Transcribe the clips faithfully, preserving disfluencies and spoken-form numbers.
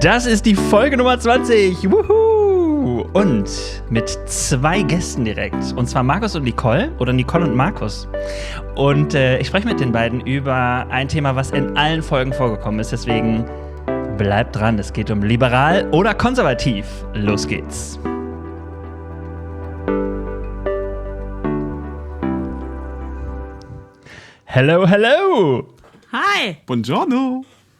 Das ist die Folge Nummer zwanzig. Wuhu! Und mit zwei Gästen direkt. Und zwar Markus und Nicole oder Nicole und Markus. Und äh, ich spreche mit den beiden über ein Thema, was in allen Folgen vorgekommen ist. Deswegen bleibt dran. Es geht um liberal oder konservativ. Los geht's. Hello, hello! Hi! Buongiorno!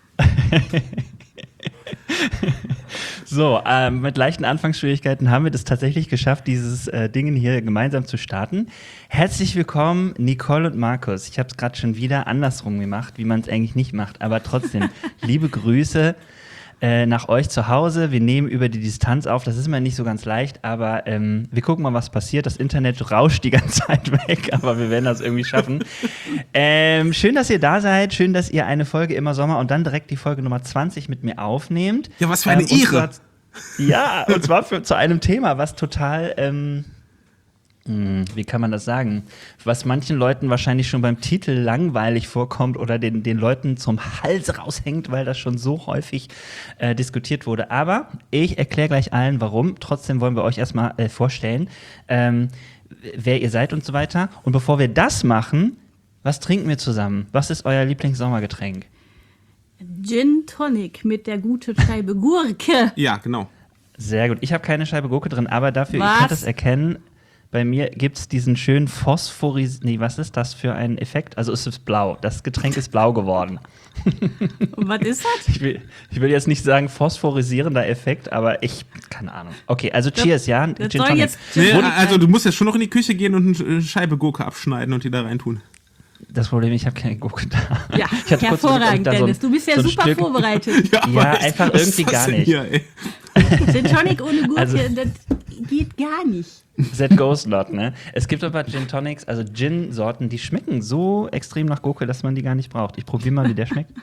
So, ähm, mit leichten Anfangsschwierigkeiten haben wir das tatsächlich geschafft, dieses äh, Ding hier gemeinsam zu starten. Herzlich willkommen, Nicole und Markus. Ich habe es gerade schon wieder andersrum gemacht, wie man es eigentlich nicht macht. Aber trotzdem, liebe Grüße äh, nach euch zu Hause. Wir nehmen über die Distanz auf. Das ist immer nicht so ganz leicht, aber ähm, wir gucken mal, was passiert. Das Internet rauscht die ganze Zeit weg, aber wir werden das irgendwie schaffen. ähm, schön, dass ihr da seid. Schön, dass ihr eine Folge immer Sommer und dann direkt die Folge Nummer zwanzig mit mir aufnehmt. Ja, was für eine ähm, Ehre! Zwar, ja, und zwar für, zu einem Thema, was total, ähm, mh, wie kann man das sagen, was manchen Leuten wahrscheinlich schon beim Titel langweilig vorkommt oder den, den Leuten zum Hals raushängt, weil das schon so häufig äh, diskutiert wurde. Aber ich erkläre gleich allen, warum. Trotzdem wollen wir euch erstmal äh, vorstellen, ähm, wer ihr seid und so weiter. Und bevor wir das machen, was trinken wir zusammen? Was ist euer Lieblingssommergetränk? Gin Tonic mit der guten Scheibe Gurke. Ja, genau. Sehr gut. Ich habe keine Scheibe Gurke drin, aber dafür, Was? ich kann das erkennen, bei mir gibt es diesen schönen Phosphoris... Nee, was ist das für ein Effekt? Also es ist blau. Das Getränk ist blau geworden. Und was ist das? Ich will, ich will jetzt nicht sagen phosphorisierender Effekt, aber ich... Keine Ahnung. Okay, also cheers, ja? das Gin soll Tonic. jetzt- Nee, Wurde- also du musst jetzt schon noch in die Küche gehen und eine Scheibe Gurke abschneiden und die da reintun. Das Problem, ich habe keine Gurke da. Ja, Ich hatte kurz überlegt, ob ich hervorragend, da so ein- Dennis. Du bist ja so ein super Stück- vorbereitet. Ja, was- einfach was irgendwie ist das gar denn nicht. Hier, ey? Gin Tonic ohne Gurke, Also- das geht gar nicht. That goes not, ne? Es gibt aber Gin Tonics, also Gin-Sorten, die schmecken so extrem nach Gurke, dass man die gar nicht braucht. Ich probiere mal, wie der schmeckt.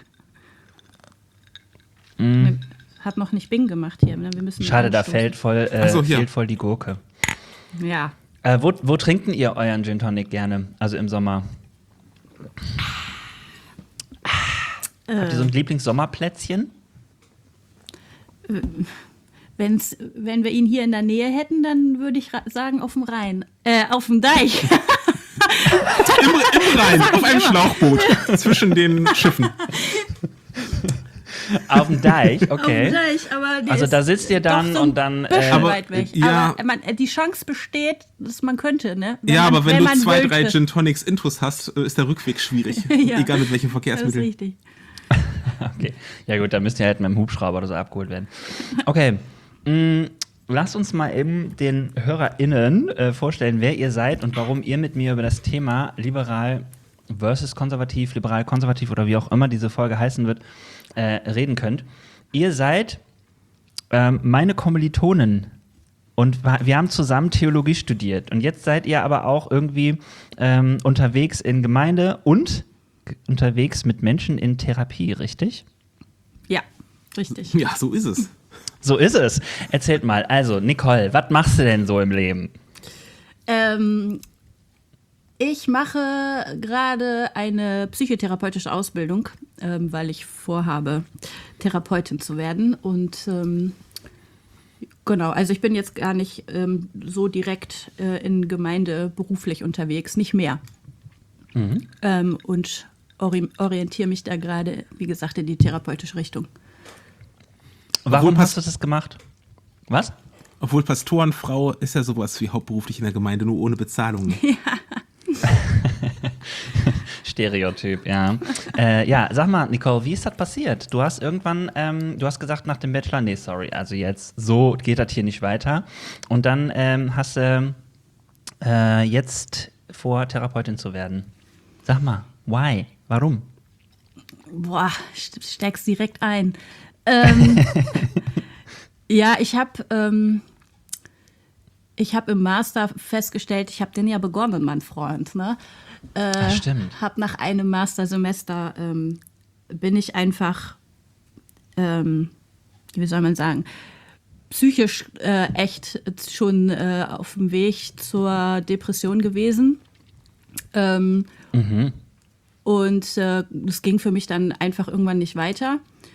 Mm. Hat noch nicht Bing gemacht hier. Ne? Wir müssen Schade, da anstoßen. fällt voll, äh, Ach so, hier. fehlt voll die Gurke. Ja. Äh, wo, wo trinken ihr euren Gin Tonic gerne? Also im Sommer? Habt ihr so ein Lieblingssommerplätzchen? Wenn's, wenn wir ihn hier in der Nähe hätten, dann würde ich ra- sagen auf dem Rhein. Äh, auf dem Deich. Im, im Rhein, auf einem Schlauchboot zwischen den Schiffen. Auf dem Deich, Auf dem okay. Deich, aber der Also ist da sitzt ihr dann doch so ein und dann, bisschen äh, Aber, weit weg. ja. Aber man, die Chance besteht, dass man könnte, ne? Ja, man, aber wenn, du man zwei, wollte. drei Gin Tonics Intus hast, ist der Rückweg schwierig. Ja. Egal mit welchem Das ist Verkehrsmittel. richtig. Okay. Ja gut, dann müsst ihr halt mit dem Hubschrauber oder so abgeholt werden. Okay. Mm, lasst uns mal eben den HörerInnen äh, vorstellen, wer ihr seid und warum ihr mit mir über das Thema liberal versus konservativ, liberal, konservativ oder wie auch immer diese Folge heißen wird, äh, reden könnt. Ihr seid ähm, meine Kommilitonen und wa- wir haben zusammen Theologie studiert und jetzt seid ihr aber auch irgendwie ähm, unterwegs in Gemeinde und g- unterwegs mit Menschen in Therapie, richtig? Ja, richtig. Ja, so ist es. So ist es. Erzählt mal. Also, Nicole, was machst du denn so im Leben? Ähm, ich mache gerade eine psychotherapeutische Ausbildung, ähm, weil ich vorhabe, Therapeutin zu werden. Und ähm, genau, also ich bin jetzt gar nicht ähm, so direkt äh, in Gemeinde beruflich unterwegs, nicht mehr. Mhm. Ähm, und ori- orientiere mich da gerade, wie gesagt, in die therapeutische Richtung. Warum Obwohl, hast du das gemacht? Was? Obwohl Pastorenfrau ist ja sowas wie hauptberuflich in der Gemeinde, nur ohne Bezahlung. Stereotyp, ja. äh, ja, sag mal, Nicole, wie ist das passiert? Du hast irgendwann, ähm, du hast gesagt nach dem Bachelor, nee, sorry, also jetzt, so geht das hier nicht weiter. Und dann ähm, hast du äh, jetzt vor, Therapeutin zu werden. Sag mal, why? Warum? Boah, st- steigst direkt ein. Ähm, ja, ich habe ähm, ich hab im Master festgestellt, ich habe den ja begonnen, mein Freund. Ne? Äh, Ach, stimmt. Hab nach einem Mastersemester ähm, bin ich einfach, ähm, wie soll man sagen, psychisch äh, echt schon äh, auf dem Weg zur Depression gewesen. Ähm, Mhm. Und äh, es ging für mich dann einfach irgendwann nicht weiter.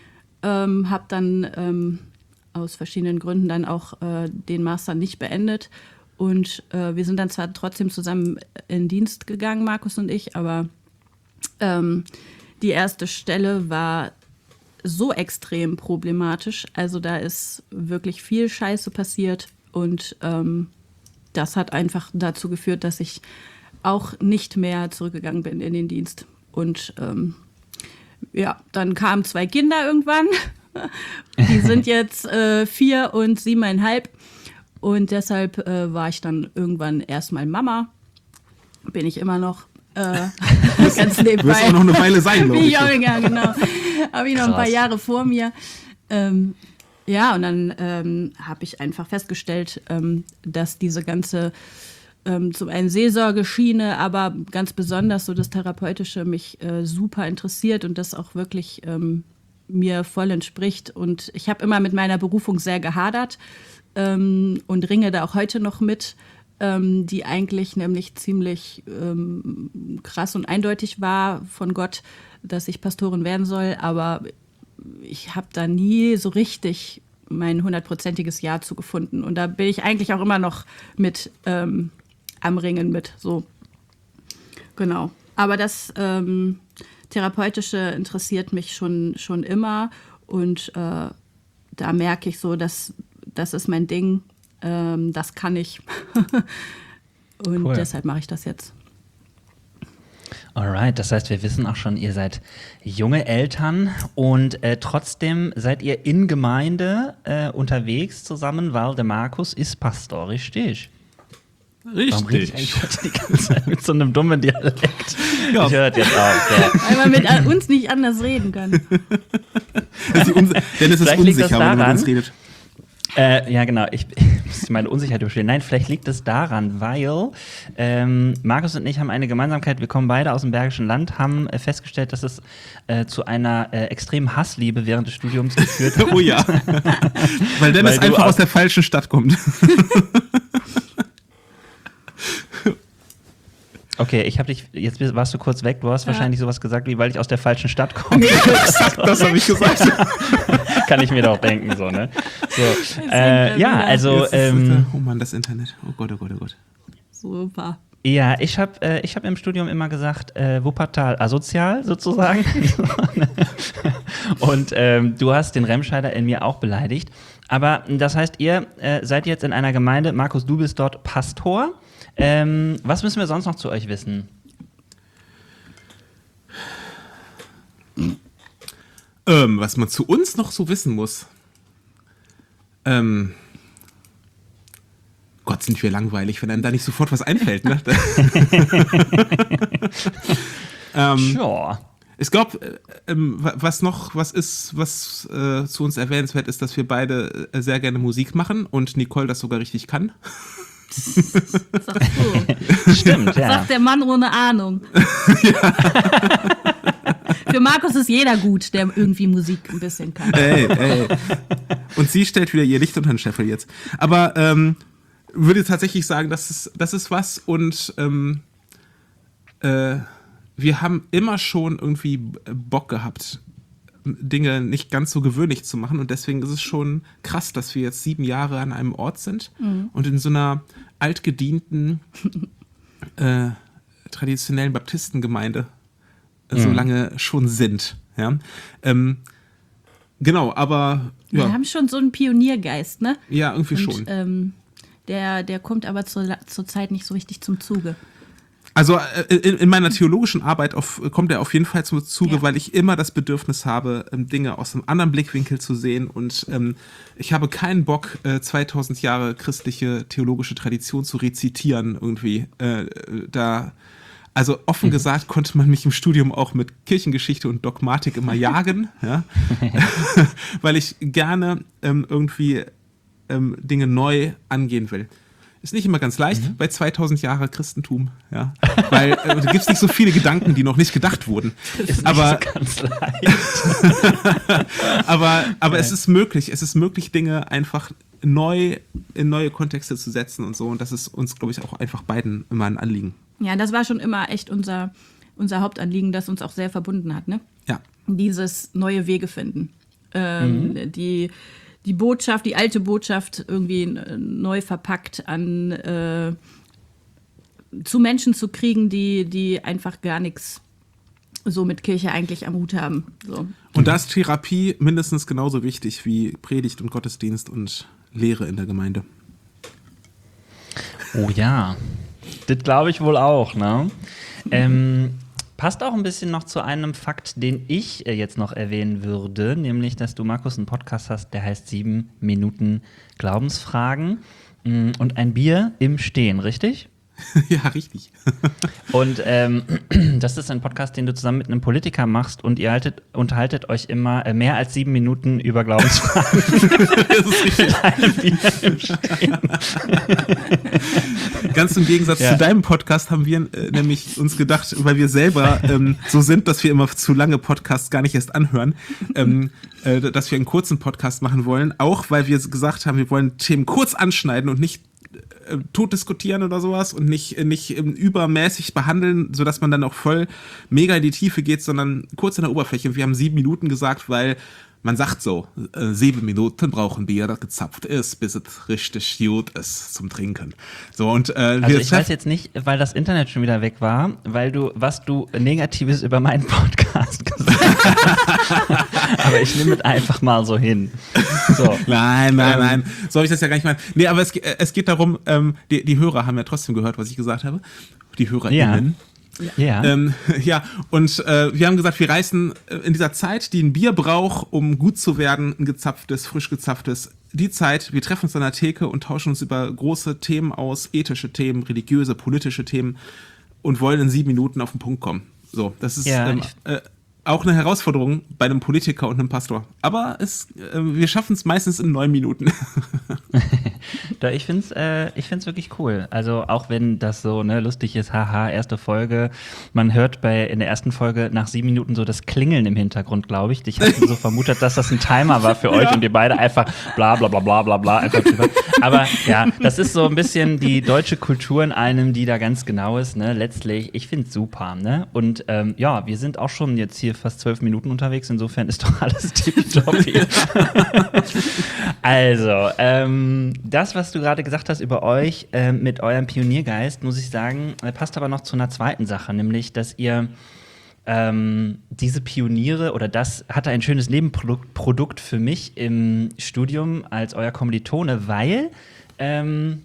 ähm, habe dann ähm, aus verschiedenen Gründen dann auch äh, den Master nicht beendet. Und äh, wir sind dann zwar trotzdem zusammen in Dienst gegangen, Markus und ich, aber ähm, die erste Stelle war so extrem problematisch. Also da ist wirklich viel Scheiße passiert und ähm, das hat einfach dazu geführt, dass ich auch nicht mehr zurückgegangen bin in den Dienst. Und ähm, ja, dann kamen zwei Kinder irgendwann. Die sind jetzt äh, vier und siebeneinhalb. Und deshalb äh, war ich dann irgendwann erstmal Mama. Bin ich immer noch. Äh, ganz nebenbei. Wirst auch noch eine Weile sein, glaube ich. ich auch, ja, genau. Habe ich noch ein paar Jahre vor mir. Ähm, ja, und dann ähm, habe ich einfach festgestellt, ähm, dass diese ganze ähm, zum einen Seelsorgeschiene, aber ganz besonders so das Therapeutische mich äh, super interessiert und das auch wirklich ähm, mir voll entspricht. Und ich habe immer mit meiner Berufung sehr gehadert ähm, und ringe da auch heute noch mit, ähm, die eigentlich nämlich ziemlich ähm, krass und eindeutig war von Gott, dass ich Pastorin werden soll, aber ich habe da nie so richtig mein hundertprozentiges Ja zugefunden. Und da bin ich eigentlich auch immer noch mit ähm, am Ringen mit. So. Genau. Aber das ähm, Therapeutische interessiert mich schon, schon immer. Und äh, da merke ich so, dass das ist mein Ding. Ähm, das kann ich. Und cool. Deshalb mache ich das jetzt. Alright, das heißt, wir wissen auch schon, ihr seid junge Eltern und äh, trotzdem seid ihr in Gemeinde äh, unterwegs zusammen, weil der Markus ist Pastor, richtig? Richtig. Warum rede ich eigentlich heute die ganze Zeit mit so einem dummen Dialekt? Ja. Ich höre jetzt auf. Ja. Weil man mit uns nicht anders reden kann. Das ist Dennis ist Vielleicht liegt das unsicher, wenn er mit daran- uns redet. Äh, ja, genau. Ich, ich muss meine Unsicherheit überstehen. Nein, vielleicht liegt es daran, weil ähm, Markus und ich haben eine Gemeinsamkeit. Wir kommen beide aus dem Bergischen Land, haben äh, festgestellt, dass es äh, zu einer äh, extremen Hassliebe während des Studiums geführt hat. Oh ja. Weil Dennis Weil du einfach aus- aus der falschen Stadt kommt. Okay, ich habe dich, jetzt warst du kurz weg, du hast Ja. wahrscheinlich sowas gesagt, wie weil ich aus der falschen Stadt komme. Exakt, das habe ich gesagt. Kann ich mir doch denken, so, ne? So, sind äh, wir ja, wieder. also, Jetzt ist- ähm, oh Mann, das Internet. Oh Gott, oh Gott, oh Gott. Super. ja, ich habe äh, ich hab im Studium immer gesagt, äh, Wuppertal asozial sozusagen. Und ähm, du hast den Remscheider in mir auch beleidigt. Aber das heißt, ihr äh, seid jetzt in einer Gemeinde, Markus, du bist dort Pastor. Ähm, was müssen wir sonst noch zu euch wissen? Ähm, was man zu uns noch so wissen muss. Ähm. Gott, sind wir langweilig, wenn einem da nicht sofort was einfällt, ne? ähm, Ja. Ich glaube, äh, ähm, wa- was noch, was ist, was äh, zu uns erwähnenswert ist, dass wir beide äh, sehr gerne Musik machen und Nicole das sogar richtig kann. Sagst du. Stimmt, ja. Sagt der Mann ohne Ahnung. Für Markus ist jeder gut, der irgendwie Musik ein bisschen kann. Ey, ey. Und sie stellt wieder ihr Licht unter den Scheffel jetzt. Aber ähm, würde tatsächlich sagen, das ist, das ist was und ähm, äh, wir haben immer schon irgendwie Bock gehabt, Dinge nicht ganz so gewöhnlich zu machen und deswegen ist es schon krass, dass wir jetzt sieben Jahre an einem Ort sind Mhm. und in so einer altgedienten äh, traditionellen Baptistengemeinde äh, so Mhm. lange schon sind. Ja? Ähm, genau, aber ja, Wir haben schon so einen Pioniergeist, ne? ja irgendwie Und, schon. ähm, der, der kommt aber zur, zur Zeit nicht so richtig zum Zuge. Also äh, in, in meiner theologischen Arbeit auf, kommt er auf jeden Fall zum Zuge, Ja. weil ich immer das Bedürfnis habe, ähm, Dinge aus einem anderen Blickwinkel zu sehen und ähm, ich habe keinen Bock, äh, zweitausend Jahre christliche theologische Tradition zu rezitieren irgendwie. Äh, da, also offen gesagt konnte man mich im Studium auch mit Kirchengeschichte und Dogmatik immer jagen, ja? Weil ich gerne ähm, irgendwie ähm, Dinge neu angehen will. Ist nicht immer ganz leicht bei zweitausend Jahre Christentum, ja, weil äh, da gibt es nicht so viele Gedanken, die noch nicht gedacht wurden. Ist aber nicht so ganz leicht. aber, aber es ist möglich, es ist möglich, Dinge einfach neu in neue Kontexte zu setzen und so. Und das ist uns, glaube ich, auch einfach beiden immer ein Anliegen. Ja, das war schon immer echt unser, unser Hauptanliegen, das uns auch sehr verbunden hat, ne? Ja. Dieses neue Wege finden. Ähm, Mhm. Die die Botschaft, die alte Botschaft irgendwie äh, neu verpackt an äh, zu Menschen zu kriegen, die, die einfach gar nichts so mit Kirche eigentlich am Hut haben. So. Und da ist Therapie mindestens genauso wichtig wie Predigt und Gottesdienst und Lehre in der Gemeinde. Oh ja, das glaube ich wohl auch, ne? Ähm, passt auch ein bisschen noch zu einem Fakt, den ich äh, jetzt noch erwähnen würde, nämlich, dass du, Markus, einen Podcast hast, der heißt sieben Minuten Glaubensfragen mm, und ein Bier im Stehen, richtig? Ja, richtig. Und ähm, das ist ein Podcast, den du zusammen mit einem Politiker machst und ihr haltet, unterhaltet euch immer äh, mehr als sieben Minuten über Glaubensfragen. Das ist richtig. Mit einem Bier im Stehen. Ganz im Gegensatz Ja. zu deinem Podcast haben wir äh, nämlich uns gedacht, weil wir selber ähm, so sind, dass wir immer zu lange Podcasts gar nicht erst anhören, ähm, äh, dass wir einen kurzen Podcast machen wollen, auch weil wir gesagt haben, wir wollen Themen kurz anschneiden und nicht äh, tot diskutieren oder sowas und nicht, nicht ähm, übermäßig behandeln, sodass man dann auch voll mega in die Tiefe geht, sondern kurz in der Oberfläche. Wir haben sieben Minuten gesagt, weil man sagt so, äh, sieben Minuten brauchen Bier, das gezapft ist, bis es richtig gut ist zum Trinken. So, und, äh, Also wir ich weiß jetzt nicht, weil das Internet schon wieder weg war, weil du, was du Negatives über meinen Podcast gesagt hast. Aber ich nehme es einfach mal so hin. So. Nein, nein, Ähm, nein. So habe ich das ja gar nicht mal. Nee, aber es, ge- es geht darum, ähm, die, die Hörer haben ja trotzdem gehört, was ich gesagt habe. Die HörerInnen. Ja. Ähm, ja, und äh, wir haben gesagt, wir reißen äh, in dieser Zeit, die ein Bier braucht, um gut zu werden, ein gezapftes, frisch gezapftes, die Zeit, wir treffen uns an der Theke und tauschen uns über große Themen aus, ethische Themen, religiöse, politische Themen und wollen in sieben Minuten auf den Punkt kommen. So, das ist Ja, ähm, ich- äh, auch eine Herausforderung bei einem Politiker und einem Pastor. Aber es, äh, wir schaffen es meistens in neun Minuten. Da, ich finde es äh, ich find's wirklich cool. Also auch wenn das so ne, lustig ist, haha, erste Folge. Man hört bei in der ersten Folge nach sieben Minuten so das Klingeln im Hintergrund, glaube ich. Ich habe so vermutet, dass das ein Timer war für euch und ihr beide einfach bla bla bla bla bla bla einfach drüber. Aber ja, das ist so ein bisschen die deutsche Kultur in einem, die da ganz genau ist. Ne? Letztlich, ich finde es super. Ne? Und ähm, ja, wir sind auch schon jetzt hier fast zwölf Minuten unterwegs. Insofern ist doch alles tipptopp hier. Also, ähm, das, was du gerade gesagt hast über euch ähm, mit eurem Pioniergeist, muss ich sagen, äh, passt aber noch zu einer zweiten Sache, nämlich, dass ihr ähm, diese Pioniere oder das hatte ein schönes Nebenprodukt Produkt für mich im Studium als euer Kommilitone, weil ähm,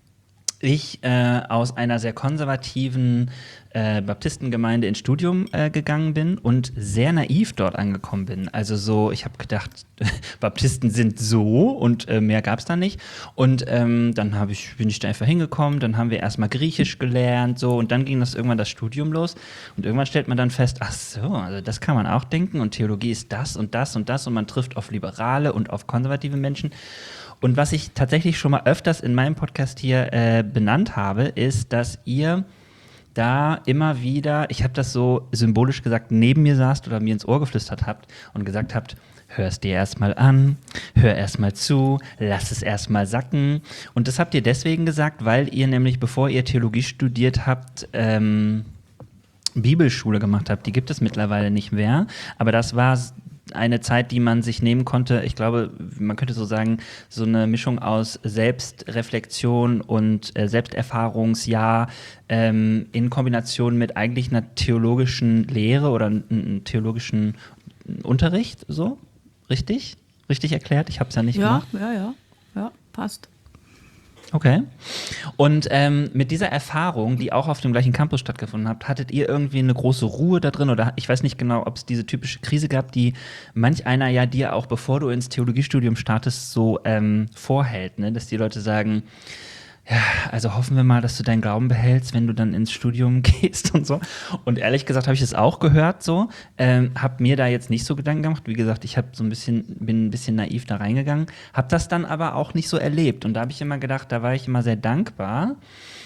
ich äh, aus einer sehr konservativen äh, Baptistengemeinde ins Studium äh, gegangen bin und sehr naiv dort angekommen bin. Also so, ich habe gedacht, Baptisten sind so und äh, mehr gab es da nicht. Und ähm, dann hab ich, bin ich da einfach hingekommen, dann haben wir erstmal Griechisch gelernt so und dann ging das irgendwann das Studium los und irgendwann stellt man dann fest, ach so, also das kann man auch denken und Theologie ist das und das und das und man trifft auf liberale und auf konservative Menschen. Und was ich tatsächlich schon mal öfters in meinem Podcast hier äh, benannt habe, ist, dass ihr da immer wieder, ich habe das so symbolisch gesagt, neben mir saßt oder mir ins Ohr geflüstert habt und gesagt habt, hör es dir erstmal an, hör erstmal zu, lass es erstmal sacken. Und das habt ihr deswegen gesagt, weil ihr nämlich, bevor ihr Theologie studiert habt, ähm, Bibelschule gemacht habt. Die gibt es mittlerweile nicht mehr, aber das war eine Zeit, die man sich nehmen konnte. Ich glaube, man könnte so sagen, so eine Mischung aus Selbstreflexion und äh, Selbsterfahrungsjahr ähm, in Kombination mit eigentlich einer theologischen Lehre oder einem theologischen Unterricht, so? Richtig? Richtig erklärt? Ich habe es ja nicht Ja, gemacht. ja, ja, ja, passt. Okay. Und ähm, mit dieser Erfahrung, die auch auf dem gleichen Campus stattgefunden hat, hattet ihr irgendwie eine große Ruhe da drin? Oder ich weiß nicht genau, ob es diese typische Krise gab, die manch einer ja dir auch, bevor du ins Theologiestudium startest, so ähm, vorhält, ne? Dass die Leute sagen, ja, also hoffen wir mal, dass du deinen Glauben behältst, wenn du dann ins Studium gehst und so. Und ehrlich gesagt habe ich das auch gehört so, ähm, habe mir da jetzt nicht so Gedanken gemacht. Wie gesagt, ich habe so ein bisschen, bin ein bisschen naiv da reingegangen, habe das dann aber auch nicht so erlebt. Und da habe ich immer gedacht, da war ich immer sehr dankbar.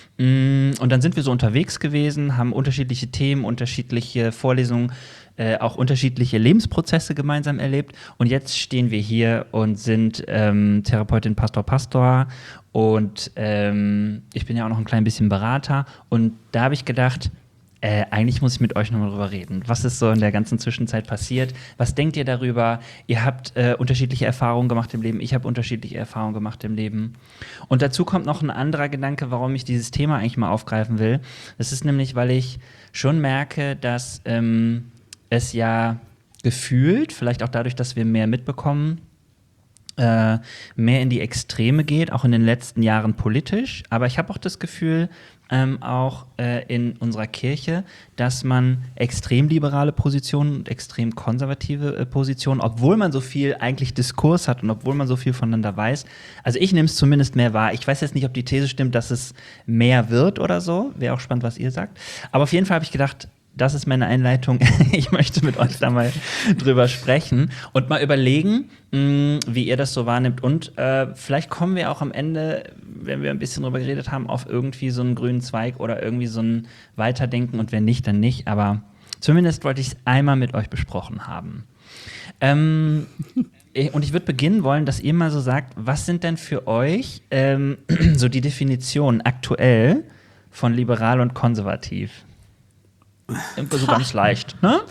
Mm, Und dann sind wir so unterwegs gewesen, haben unterschiedliche Themen, unterschiedliche Vorlesungen, äh, auch unterschiedliche Lebensprozesse gemeinsam erlebt. Und jetzt stehen wir hier und sind ähm, Therapeutin, Pastor, Pastor. Und ähm, ich bin ja auch noch ein klein bisschen Berater. Und da habe ich gedacht, Äh, eigentlich muss ich mit euch nochmal drüber reden. Was ist so in der ganzen Zwischenzeit passiert? Was denkt ihr darüber? Ihr habt äh, unterschiedliche Erfahrungen gemacht im Leben. Ich habe unterschiedliche Erfahrungen gemacht im Leben. Und dazu kommt noch ein anderer Gedanke, warum ich dieses Thema eigentlich mal aufgreifen will. Das ist nämlich, weil ich schon merke, dass ähm, es ja gefühlt, vielleicht auch dadurch, dass wir mehr mitbekommen, äh, mehr in die Extreme geht, auch in den letzten Jahren politisch. Aber ich habe auch das Gefühl, Ähm, auch äh, in unserer Kirche, dass man extrem liberale Positionen und extrem konservative äh, Positionen, obwohl man so viel eigentlich Diskurs hat und obwohl man so viel voneinander weiß. Also ich nehme es zumindest mehr wahr. Ich weiß jetzt nicht, ob die These stimmt, dass es mehr wird oder so. Wäre auch spannend, was ihr sagt. Aber auf jeden Fall habe ich gedacht, das ist meine Einleitung. Ich möchte mit euch da mal drüber sprechen und mal überlegen, mh, wie ihr das so wahrnimmt. Und äh, vielleicht kommen wir auch am Ende, wenn wir ein bisschen drüber geredet haben, auf irgendwie so einen grünen Zweig oder irgendwie so ein Weiterdenken. Und wenn nicht, dann nicht. Aber zumindest wollte ich es einmal mit euch besprochen haben. Ähm, und ich würde beginnen wollen, dass ihr mal so sagt, was sind denn für euch ähm, so die Definitionen aktuell von liberal und konservativ? Irgendwie so ganz leicht, ne?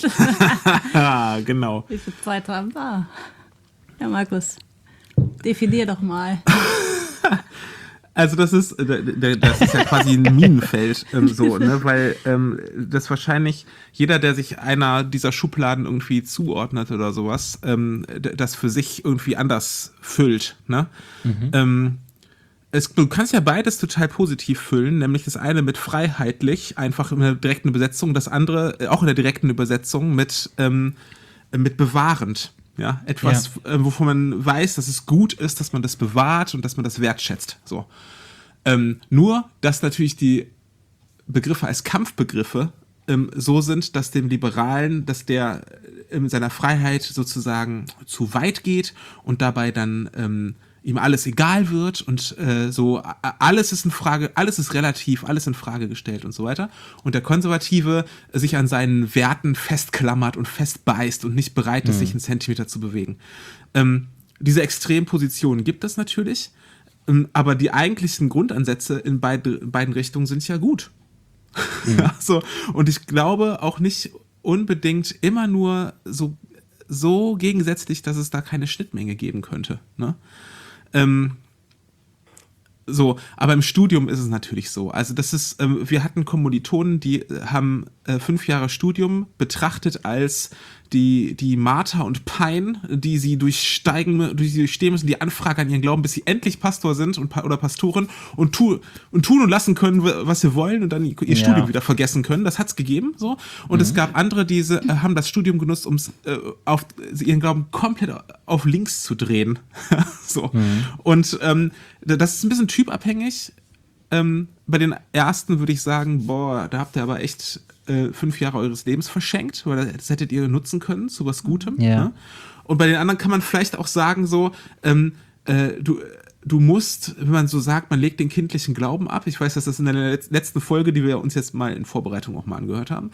Ja, genau. Wie viel Zeit haben wir? Ja, Markus, definier doch mal. Also das ist, das ist ja quasi ein Minenfeld, ähm, so, ne, weil ähm, das wahrscheinlich jeder, der sich einer dieser Schubladen irgendwie zuordnet oder sowas, ähm, das für sich irgendwie anders füllt, ne? Mhm. Ähm, Es, du kannst ja beides total positiv füllen, nämlich das eine mit freiheitlich, einfach in der direkten Übersetzung, das andere auch in der direkten Übersetzung mit, ähm, mit bewahrend. Ja, etwas, ja. Äh, wovon man weiß, dass es gut ist, dass man das bewahrt und dass man das wertschätzt. So. Ähm, nur, dass natürlich die Begriffe als Kampfbegriffe ähm, so sind, dass dem Liberalen, dass der in seiner Freiheit sozusagen zu weit geht und dabei dann ähm, ihm alles egal wird und äh, so alles ist in Frage, alles ist relativ, alles in Frage gestellt und so weiter. Und der Konservative sich an seinen Werten festklammert und festbeißt und nicht bereit ist, mhm. sich einen Zentimeter zu bewegen. Ähm, diese Extrempositionen gibt es natürlich, ähm, aber die eigentlichen Grundansätze in beide, beiden Richtungen sind ja gut. Mhm. Ja, so. Und ich glaube auch nicht unbedingt immer nur so, so gegensätzlich, dass es da keine Schnittmenge geben könnte, ne? Ähm, so, aber im Studium ist es natürlich so. Also das ist, ähm, wir hatten Kommilitonen, die haben äh, fünf Jahre Studium betrachtet als die, die Marter und Pein, die sie durchsteigen, durch sie durchstehen müssen, die Anfrage an ihren Glauben, bis sie endlich Pastor sind und, oder Pastorin und, tu, und tun und lassen können, was sie wollen und dann ihr ja. Studium wieder vergessen können. Das hat's gegeben, so. Und mhm. es gab andere, die äh, haben das Studium genutzt, um äh, auf ihren Glauben komplett auf links zu drehen. So. Mhm. Und ähm, das ist ein bisschen typabhängig. Ähm, bei den ersten würde ich sagen, boah, da habt ihr aber echt äh, fünf Jahre eures Lebens verschenkt, weil das hättet ihr nutzen können zu was Gutem. Ja. Ne? Und bei den anderen kann man vielleicht auch sagen, so, ähm, äh, du, du musst, wenn man so sagt, man legt den kindlichen Glauben ab. Ich weiß, dass das in der letzten Folge, die wir uns jetzt mal in Vorbereitung auch mal angehört haben,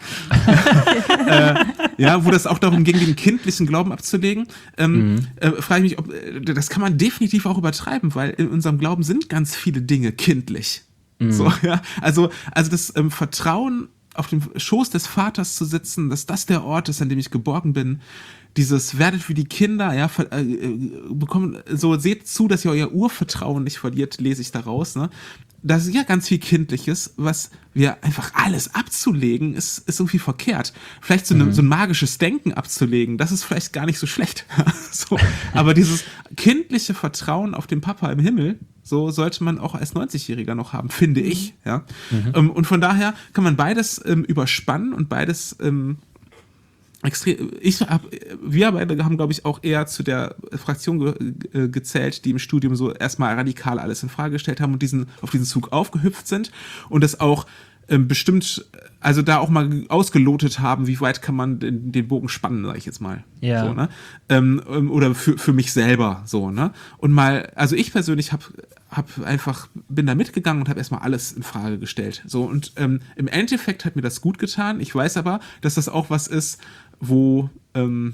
äh, ja, wo das auch darum ging, den kindlichen Glauben abzulegen, ähm, mhm. äh, frage ich mich, ob das kann man definitiv auch übertreiben, weil in unserem Glauben sind ganz viele Dinge kindlich. Mhm. So, ja, also, also das ähm, Vertrauen auf dem Schoß des Vaters zu sitzen, dass das der Ort ist, an dem ich geborgen bin, dieses werdet wie die Kinder, ja, äh, bekommen, so seht zu, dass ihr euer Urvertrauen nicht verliert, lese ich daraus, ne? Das ist ja ganz viel Kindliches, was wir einfach alles abzulegen, ist, ist irgendwie verkehrt. Vielleicht so, eine, mhm. so ein magisches Denken abzulegen, das ist vielleicht gar nicht so schlecht. So, aber dieses kindliche Vertrauen auf den Papa im Himmel, so sollte man auch als neunzigjähriger noch haben, finde ich. Ja? Mhm. Ähm, und von daher kann man beides ähm, überspannen und beides ähm, extrem. Ich hab, wir beide haben, glaube ich, auch eher zu der Fraktion ge- äh, gezählt, die im Studium so erstmal radikal alles in Frage gestellt haben und diesen, auf diesen Zug aufgehüpft sind und das auch ähm, bestimmt, also da auch mal ausgelotet haben, wie weit kann man den, den Bogen spannen, sage ich jetzt mal. Ja. So, ne? ähm, oder für, für mich selber so, ne? Und mal, also ich persönlich habe hab einfach, bin da mitgegangen und habe erstmal alles in Frage gestellt. So, und ähm, im Endeffekt hat mir das gut getan. Ich weiß aber, dass das auch was ist, wo, ähm,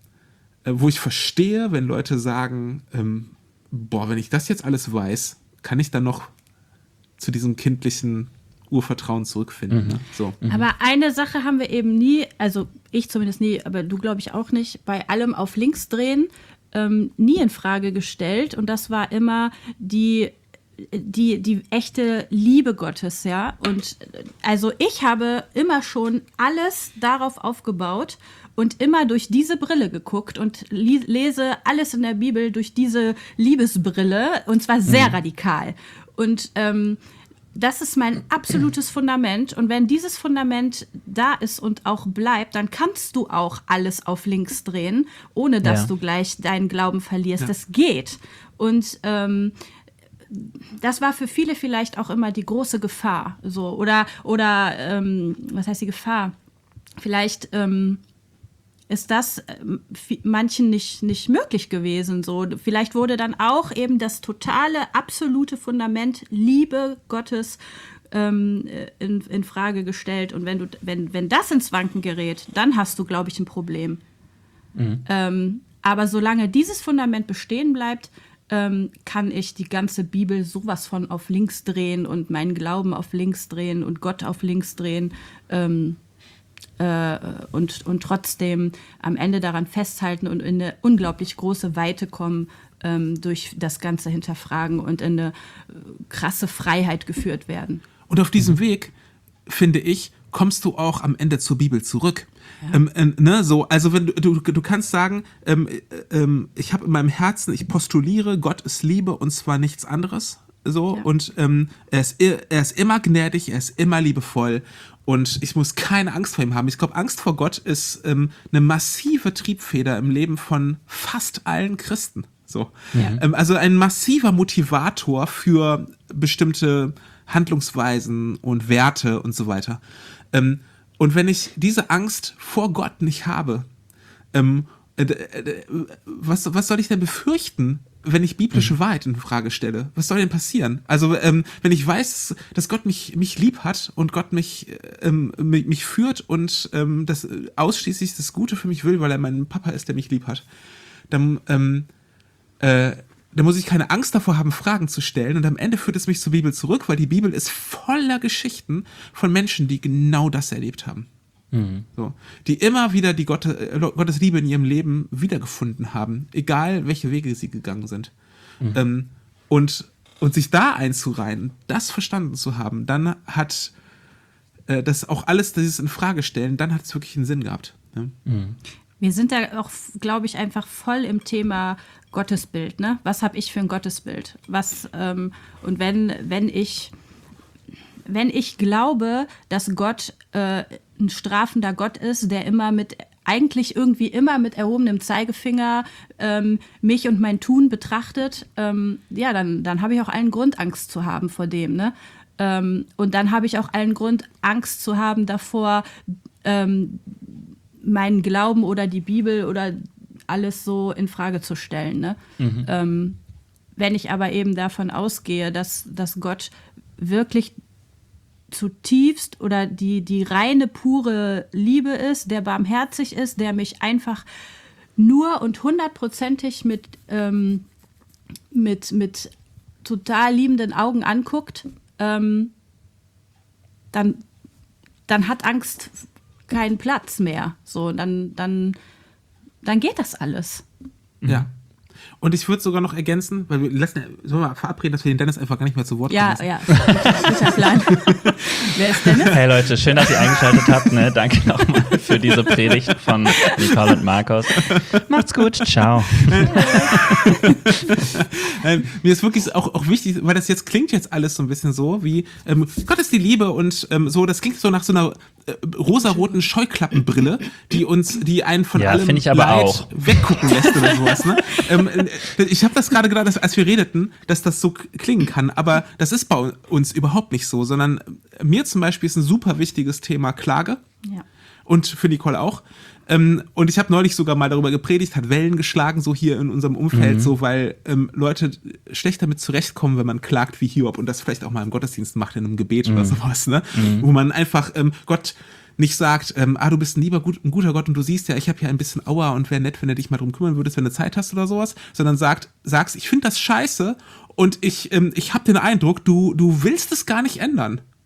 wo ich verstehe, wenn Leute sagen, ähm, boah, wenn ich das jetzt alles weiß, kann ich dann noch zu diesem kindlichen Urvertrauen zurückfinden. Mhm. Ne? So. Mhm. Aber eine Sache haben wir eben nie, also ich zumindest nie, aber du glaube ich auch nicht, bei allem auf links drehen, ähm, nie in Frage gestellt. Und das war immer die, die, die echte Liebe Gottes, ja. Und also ich habe immer schon alles darauf aufgebaut und immer durch diese Brille geguckt und li- lese alles in der Bibel durch diese Liebesbrille, und zwar sehr mhm. radikal. Und ähm, das ist mein absolutes Fundament. Und wenn dieses Fundament da ist und auch bleibt, dann kannst du auch alles auf links drehen, ohne dass ja. du gleich deinen Glauben verlierst. Ja. Das geht. Und ähm, das war für viele vielleicht auch immer die große Gefahr. So. Oder, oder ähm, was heißt die Gefahr? Vielleicht ähm, ist das äh, manchen nicht, nicht möglich gewesen. So. Vielleicht wurde dann auch eben das totale, absolute Fundament Liebe Gottes ähm, in, in Frage gestellt. Und wenn, du, wenn, wenn das ins Wanken gerät, dann hast du, glaube ich, ein Problem. Mhm. Ähm, aber solange dieses Fundament bestehen bleibt, ähm, kann ich die ganze Bibel sowas von auf links drehen und meinen Glauben auf links drehen und Gott auf links drehen. Ähm, Und, und trotzdem am Ende daran festhalten und in eine unglaublich große Weite kommen, ähm, durch das ganze Hinterfragen und in eine krasse Freiheit geführt werden. Und auf diesem Weg, finde ich, kommst du auch am Ende zur Bibel zurück. Ja. Ähm, äh, ne, so, also wenn du, du, du kannst sagen, ähm, ähm, ich habe in meinem Herzen, ich postuliere, Gott ist Liebe und zwar nichts anderes. So, ja. Und ähm, er, ist, er ist immer gnädig, er ist immer liebevoll. Und ich muss keine Angst vor ihm haben. Ich glaube, Angst vor Gott ist ähm, eine massive Triebfeder im Leben von fast allen Christen. So. Ja. Ähm, also ein massiver Motivator für bestimmte Handlungsweisen und Werte und so weiter. Ähm, und wenn ich diese Angst vor Gott nicht habe, ähm, äh, äh, was, was soll ich denn befürchten, wenn ich biblische mhm. Wahrheit in Frage stelle? Was soll denn passieren? Also, ähm, wenn ich weiß, dass Gott mich, mich lieb hat und Gott mich, ähm, mich, mich führt und ähm, das ausschließlich das Gute für mich will, weil er mein Papa ist, der mich lieb hat, dann, ähm, äh, dann muss ich keine Angst davor haben, Fragen zu stellen. Und am Ende führt es mich zur Bibel zurück, weil die Bibel ist voller Geschichten von Menschen, die genau das erlebt haben. Mhm. So, die immer wieder die Gott, äh, Gottes Liebe in ihrem Leben wiedergefunden haben, egal welche Wege sie gegangen sind. Mhm. Ähm, und, und sich da einzureihen, das verstanden zu haben, dann hat äh, das auch alles, dieses in Frage stellen, dann hat es wirklich einen Sinn gehabt. Ne? Mhm. Wir sind da auch, glaube ich, einfach voll im Thema Gottesbild. Ne? Was habe ich für ein Gottesbild? Was, ähm, und wenn, wenn ich Wenn ich glaube, dass Gott äh, ein strafender Gott ist, der immer mit, eigentlich irgendwie immer mit erhobenem Zeigefinger ähm, mich und mein Tun betrachtet, ähm, ja, dann, dann habe ich auch allen Grund, Angst zu haben vor dem, ne? Ähm, und dann habe ich auch allen Grund, Angst zu haben davor, ähm, meinen Glauben oder die Bibel oder alles so in Frage zu stellen, ne? Mhm. Ähm, wenn ich aber eben davon ausgehe, dass, dass Gott wirklich zutiefst oder die, die reine, pure Liebe ist, der barmherzig ist, der mich einfach nur und hundertprozentig mit, ähm, mit, mit total liebenden Augen anguckt, ähm, dann, dann hat Angst keinen Platz mehr. So, dann, dann, dann geht das alles. Ja. Und ich würde sogar noch ergänzen, weil wir lassen, sollen wir mal verabreden, dass wir den Dennis einfach gar nicht mehr zu Wort kommen lassen. Ja, ja, guter Plan. Wer ist Dennis? Hey Leute, schön, dass ihr eingeschaltet habt. Ne? Danke nochmal für diese Predigt von Nicole und Markus. Macht's gut, ciao. ähm, mir ist wirklich auch, auch wichtig, weil das jetzt klingt jetzt alles so ein bisschen so, wie ähm, Gott ist die Liebe und ähm, so, das klingt so nach so einer äh, rosaroten Scheuklappenbrille, die uns, die einen von ja, allem ich aber Leid auch. weggucken lässt oder sowas. Ne? ähm, ich habe das gerade gedacht, dass, als wir redeten, dass das so klingen kann, aber das ist bei uns überhaupt nicht so, sondern mir zum Beispiel ist ein super wichtiges Thema Klage. Ja. Und für Nicole auch. Ähm, und ich habe neulich sogar mal darüber gepredigt, hat Wellen geschlagen, so hier in unserem Umfeld, mhm. so weil ähm, Leute schlecht damit zurechtkommen, wenn man klagt wie Hiob und das vielleicht auch mal im Gottesdienst macht, in einem Gebet mhm. oder sowas, ne? Mhm. Wo man einfach ähm, Gott nicht sagt, ähm, ah, du bist ein lieber, gut, ein guter Gott und du siehst ja, ich habe hier ein bisschen Aua und wäre nett, wenn du dich mal drum kümmern würdest, wenn du Zeit hast oder sowas, sondern sagt, sagst, ich finde das scheiße und ich, ähm, ich habe den Eindruck, du, du willst es gar nicht ändern.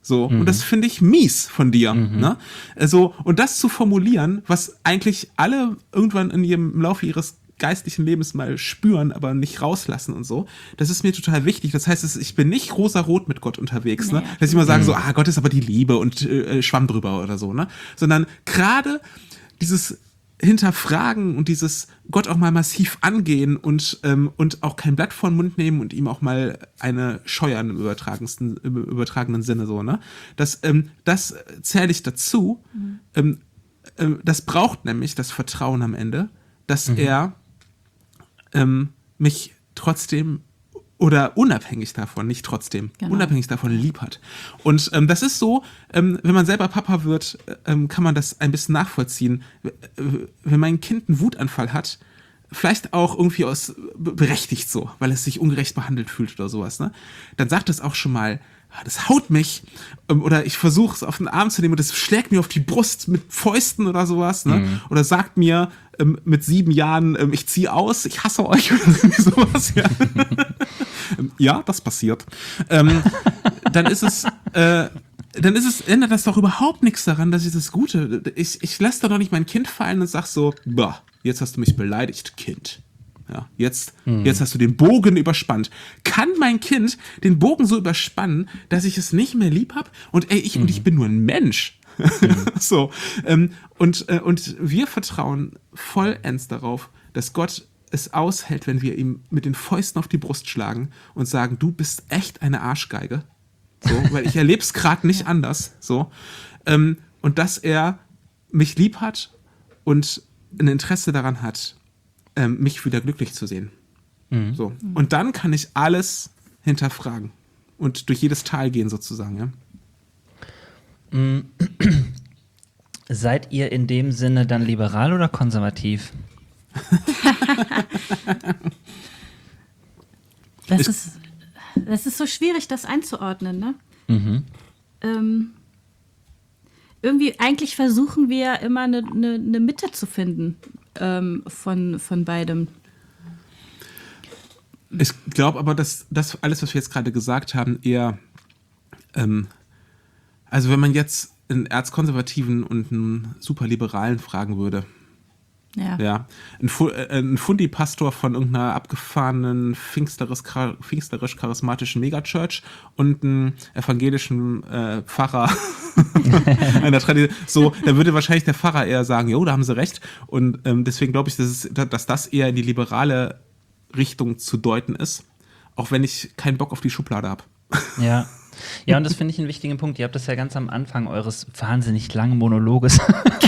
So, Mhm. und das finde ich mies von dir. Mhm. Ne? Also, und das zu formulieren, was eigentlich alle irgendwann in ihrem im Laufe ihres geistlichen Lebens mal spüren, aber nicht rauslassen und so, das ist mir total wichtig. Das heißt, es- ich bin nicht rosarot mit Gott unterwegs, ne? Naja, Dass ich immer sage Mhm. so, ah, Gott ist aber die Liebe und äh, Schwamm drüber oder so, ne? Sondern gerade dieses Hinterfragen und dieses Gott auch mal massiv angehen und, ähm, und auch kein Blatt vor den Mund nehmen und ihm auch mal eine scheuern im übertragensten, im übertragenen Sinne so, ne? Das, ähm, das zähle ich dazu. Mhm. Ähm, ähm, das braucht nämlich das Vertrauen am Ende, dass Mhm. er ähm, mich trotzdem oder unabhängig davon, nicht trotzdem, Genau. unabhängig davon lieb hat. Und ähm, das ist so, ähm, wenn man selber Papa wird, ähm, kann man das ein bisschen nachvollziehen. W- äh, Wenn mein Kind einen Wutanfall hat, vielleicht auch irgendwie aus berechtigt so, weil es sich ungerecht behandelt fühlt oder sowas, ne? Dann sagt es auch schon mal, "Ah, das haut mich", ähm, oder ich versuche es auf den Arm zu nehmen und das schlägt mir auf die Brust mit Fäusten oder sowas, ne? Mhm. Oder sagt mir ähm, mit sieben Jahren, ähm, ich ziehe aus, ich hasse euch oder irgendwie sowas, ja. Ähm, ja, das passiert. Ähm, dann ist es, äh, dann ist es, ändert das doch überhaupt nichts daran, dass ich das Gute, ich, ich lasse da doch nicht mein Kind fallen und sag so, boah, jetzt hast du mich beleidigt, Kind. Ja, jetzt, jetzt hast du den Bogen überspannt. Kann mein Kind den Bogen so überspannen, dass ich es nicht mehr lieb habe? Und ey, ich, und ich bin nur ein Mensch. so, ähm, und, äh, und wir vertrauen vollends darauf, dass Gott es aushält, wenn wir ihm mit den Fäusten auf die Brust schlagen und sagen, du bist echt eine Arschgeige. So, weil ich erlebe es gerade nicht anders. So. Ähm, und dass er mich lieb hat und ein Interesse daran hat, ähm, mich wieder glücklich zu sehen. Mhm. So. Und dann kann ich alles hinterfragen und durch jedes Tal gehen sozusagen. Ja? Seid ihr in dem Sinne dann liberal oder konservativ? Das Ich- ist, das ist so schwierig, das einzuordnen, ne? Mhm. Ähm, irgendwie, eigentlich versuchen wir immer eine, eine, eine Mitte zu finden ähm, von, von beidem. Ich glaube aber, dass das alles, was wir jetzt gerade gesagt haben, eher, ähm, also wenn man jetzt einen Erzkonservativen und einen Superliberalen fragen würde, Ja. ja, ein, Fu äh, ein Fundi-Pastor von irgendeiner abgefahrenen pfingsterisch, pfingsterisch-charismatischen Megachurch und einen evangelischen äh, Pfarrer einer Tradition, so, da würde wahrscheinlich der Pfarrer eher sagen, jo, da haben sie recht. Und ähm, deswegen glaube ich, dass, es, dass das eher in die liberale Richtung zu deuten ist, auch wenn ich keinen Bock auf die Schublade habe. Ja. Ja, und das finde ich einen wichtigen Punkt. Ihr habt das ja ganz am Anfang eures wahnsinnig langen Monologes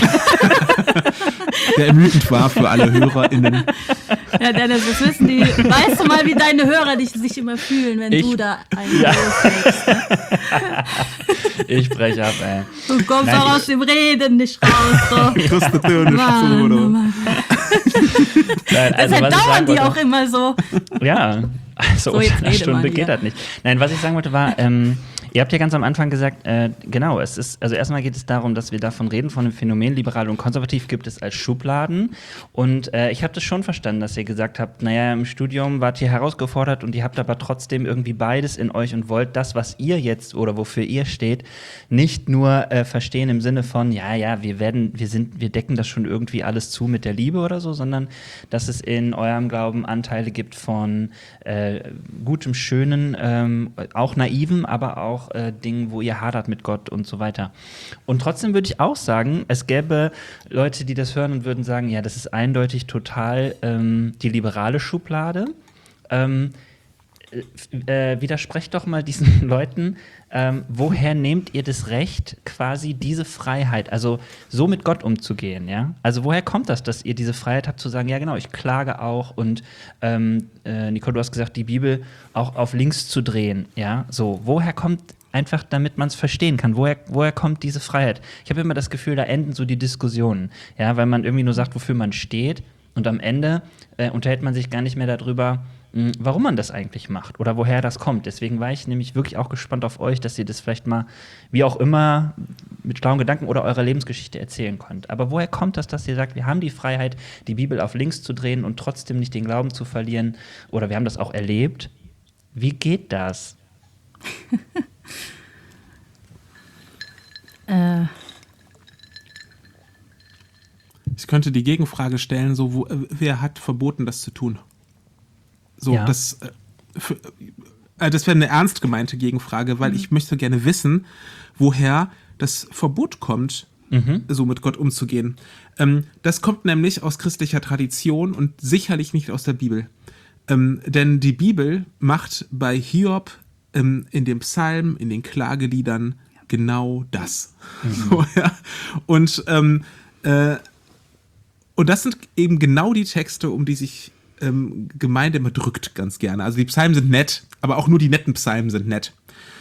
Der ermüdend war für alle HörerInnen. Ja, Dennis, das wissen die. Weißt du mal, wie deine Hörer dich, sich immer fühlen, wenn Ich- du da einen Ja. loslegst, ne? Ich breche ab, ey. Du kommst Nein, auch die- aus dem Reden nicht raus. So. Kriegst du nicht Mann, zu, oh oder? Mann. Nein, also, Deshalb was ich dauern sagen die wollte- auch immer so. Ja, also So, unter jetzt einer rede Stunde mal geht hier. das nicht. Nein, was ich sagen wollte war, ähm, ihr habt ja ganz am Anfang gesagt, äh, genau, es ist, also erstmal geht es darum, dass wir davon reden, von dem Phänomen liberal und konservativ gibt es als Schubladen. Und äh, ich habe das schon verstanden, dass ihr gesagt habt, naja, im Studium wart ihr herausgefordert und ihr habt aber trotzdem irgendwie beides in euch und wollt das, was ihr jetzt oder wofür ihr steht, nicht nur äh, verstehen im Sinne von, ja, ja, wir werden, wir sind, wir decken das schon irgendwie alles zu mit der Liebe oder so, sondern dass es in eurem Glauben Anteile gibt von äh, gutem, schönen, ähm, auch naiven, aber auch äh, Dingen, wo ihr hadert mit Gott und so weiter. Und trotzdem würde ich auch sagen, es gäbe Leute, die das hören und würden sagen, ja, das ist eindeutig total ähm, die liberale Schublade. Ähm, äh, äh, widersprecht doch mal diesen Leuten, ähm, woher nehmt ihr das Recht, quasi diese Freiheit, also so mit Gott umzugehen, ja? Also woher kommt das, dass ihr diese Freiheit habt zu sagen, ja genau, ich klage auch und ähm, äh, Nicole, du hast gesagt, die Bibel auch auf links zu drehen, ja? So, woher kommt einfach, damit man es verstehen kann, woher, woher kommt diese Freiheit? Ich habe immer das Gefühl, da enden so die Diskussionen, ja? Weil man irgendwie nur sagt, wofür man steht und am Ende äh, unterhält man sich gar nicht mehr darüber, mh, warum man das eigentlich macht oder woher das kommt. Deswegen war ich nämlich wirklich auch gespannt auf euch, dass ihr das vielleicht mal, wie auch immer, mit schlauen Gedanken oder eurer Lebensgeschichte erzählen könnt. Aber woher kommt das, dass ihr sagt, wir haben die Freiheit, die Bibel auf links zu drehen und trotzdem nicht den Glauben zu verlieren? Oder wir haben das auch erlebt. Wie geht das? könnte die Gegenfrage stellen, so, wo, äh, wer hat verboten, das zu tun? So, Ja. das, äh, für, äh, das wäre eine ernst gemeinte Gegenfrage, weil mhm. ich möchte gerne wissen, woher das Verbot kommt, mhm. so mit Gott umzugehen. Ähm, das kommt nämlich aus christlicher Tradition und sicherlich nicht aus der Bibel. Ähm, denn die Bibel macht bei Hiob ähm, in dem Psalm, in den Klageliedern genau das. Mhm. So, ja. Und, ähm, äh, und das sind eben genau die Texte, um die sich ähm, Gemeinde immer drückt ganz gerne. Also die Psalmen sind nett, aber auch nur die netten Psalmen sind nett.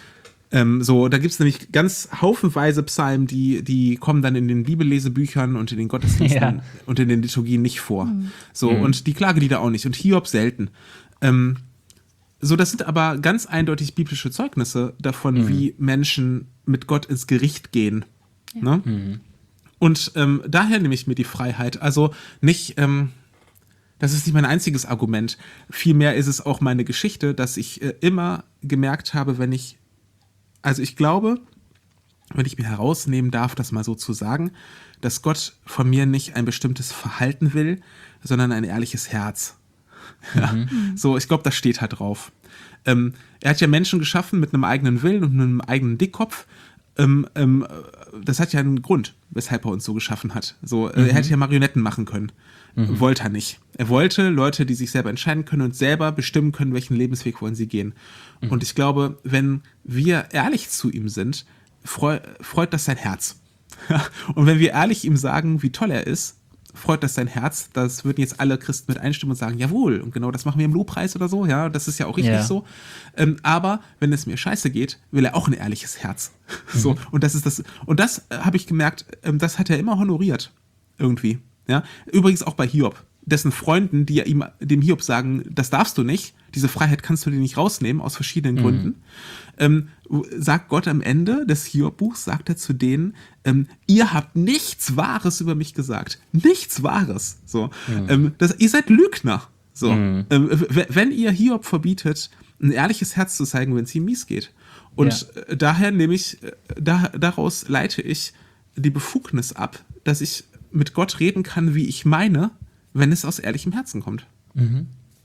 Ähm, so, da gibt es nämlich ganz haufenweise Psalmen, die, die kommen dann in den Bibellesebüchern und in den Gottesdiensten ja. und in den Liturgien nicht vor. Mhm. So, mhm. und die Klagelieder auch nicht. Und Hiob selten. Ähm, so, das sind aber ganz eindeutig biblische Zeugnisse davon, mhm. wie Menschen mit Gott ins Gericht gehen. Ja. Ne? Mhm. Und ähm, daher nehme ich mir die Freiheit. Also nicht, ähm, das ist nicht mein einziges Argument. Vielmehr ist es auch meine Geschichte, dass ich äh, immer gemerkt habe, wenn ich Also ich glaube, wenn ich mir herausnehmen darf, das mal so zu sagen, dass Gott von mir nicht ein bestimmtes Verhalten will, sondern ein ehrliches Herz. Ja, mhm. So, ich glaube, das steht halt drauf. Ähm, er hat ja Menschen geschaffen mit einem eigenen Willen und einem eigenen Dickkopf. Ähm, ähm, das hat ja einen Grund, weshalb er uns so geschaffen hat. So, mhm. Er hätte ja Marionetten machen können. Mhm. Wollte er nicht. Er wollte Leute, die sich selber entscheiden können und selber bestimmen können, welchen Lebensweg wollen sie gehen. Mhm. Und ich glaube, wenn wir ehrlich zu ihm sind, freu, freut das sein Herz. Und wenn wir ehrlich ihm sagen, wie toll er ist, freut das sein Herz. Das würden jetzt alle Christen mit einstimmen und sagen, jawohl, und genau das machen wir im Lobpreis oder so. Ja, das ist ja auch richtig ja. so. Ähm, aber wenn es mir scheiße geht, will er auch ein ehrliches Herz. Mhm. So, und das ist das. Und das äh, habe ich gemerkt, ähm, das hat er immer honoriert. Irgendwie. Ja, übrigens auch bei Hiob, dessen Freunden, die ihm, dem Hiob sagen, das darfst du nicht, diese Freiheit kannst du dir nicht rausnehmen, aus verschiedenen mhm. Gründen, ähm, sagt Gott am Ende des Hiob-Buchs, sagt er zu denen, ähm, ihr habt nichts Wahres über mich gesagt. Nichts Wahres. So, mhm. ähm, das, ihr seid Lügner. So, mhm. ähm, w- wenn ihr Hiob verbietet, ein ehrliches Herz zu zeigen, wenn es ihm mies geht. Und ja. äh, daher nehme ich, äh, da, daraus leite ich die Befugnis ab, dass ich mit Gott reden kann, wie ich meine, wenn es aus ehrlichem Herzen kommt. Mhm.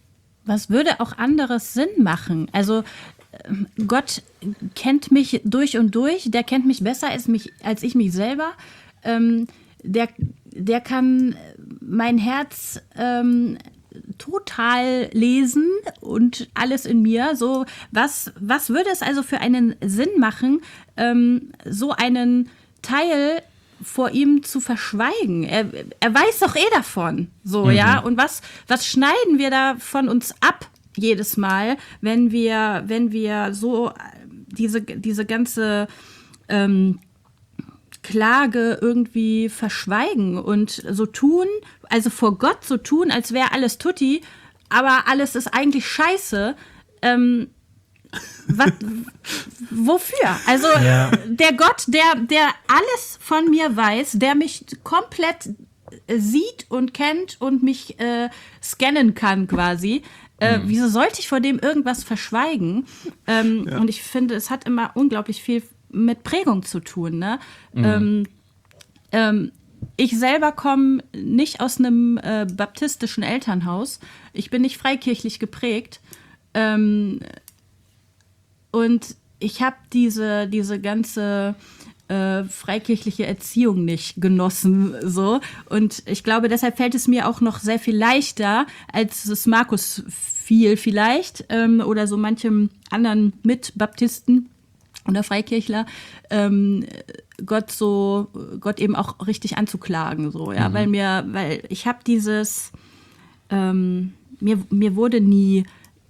Was würde auch anderes Sinn machen? Also Gott kennt mich durch und durch, der kennt mich besser als, mich, als ich mich selber. Ähm, der, der kann mein Herz ähm, total lesen und alles in mir. So, was, was würde es also für einen Sinn machen, ähm, so einen Teil vor ihm zu verschweigen? Er, er weiß doch eh davon. So, mhm. ja. Und was, was schneiden wir da von uns ab jedes Mal, wenn wir, wenn wir so diese, diese ganze ähm, Klage irgendwie verschweigen und so tun, also vor Gott so tun, als wäre alles tutti, aber alles ist eigentlich scheiße. Ähm, Was, wofür? Also ja. der Gott, der, der alles von mir weiß, der mich komplett sieht und kennt und mich äh, scannen kann quasi. Äh, mhm. Wieso sollte ich vor dem irgendwas verschweigen? Ähm, ja. Und ich finde, es hat immer unglaublich viel mit Prägung zu tun. Ne? Mhm. Ähm, ähm, ich selber komme nicht aus einem äh, baptistischen Elternhaus. Ich bin nicht freikirchlich geprägt. Ähm, Und ich habe diese, diese ganze äh, freikirchliche Erziehung nicht genossen. So. Und ich glaube, deshalb fällt es mir auch noch sehr viel leichter, als es Markus fiel vielleicht ähm, oder so manchem anderen Mitbaptisten oder Freikirchler, ähm, Gott so, Gott eben auch richtig anzuklagen. So, ja? Mhm. Weil mir, weil ich habe dieses, ähm, mir, mir wurde nie,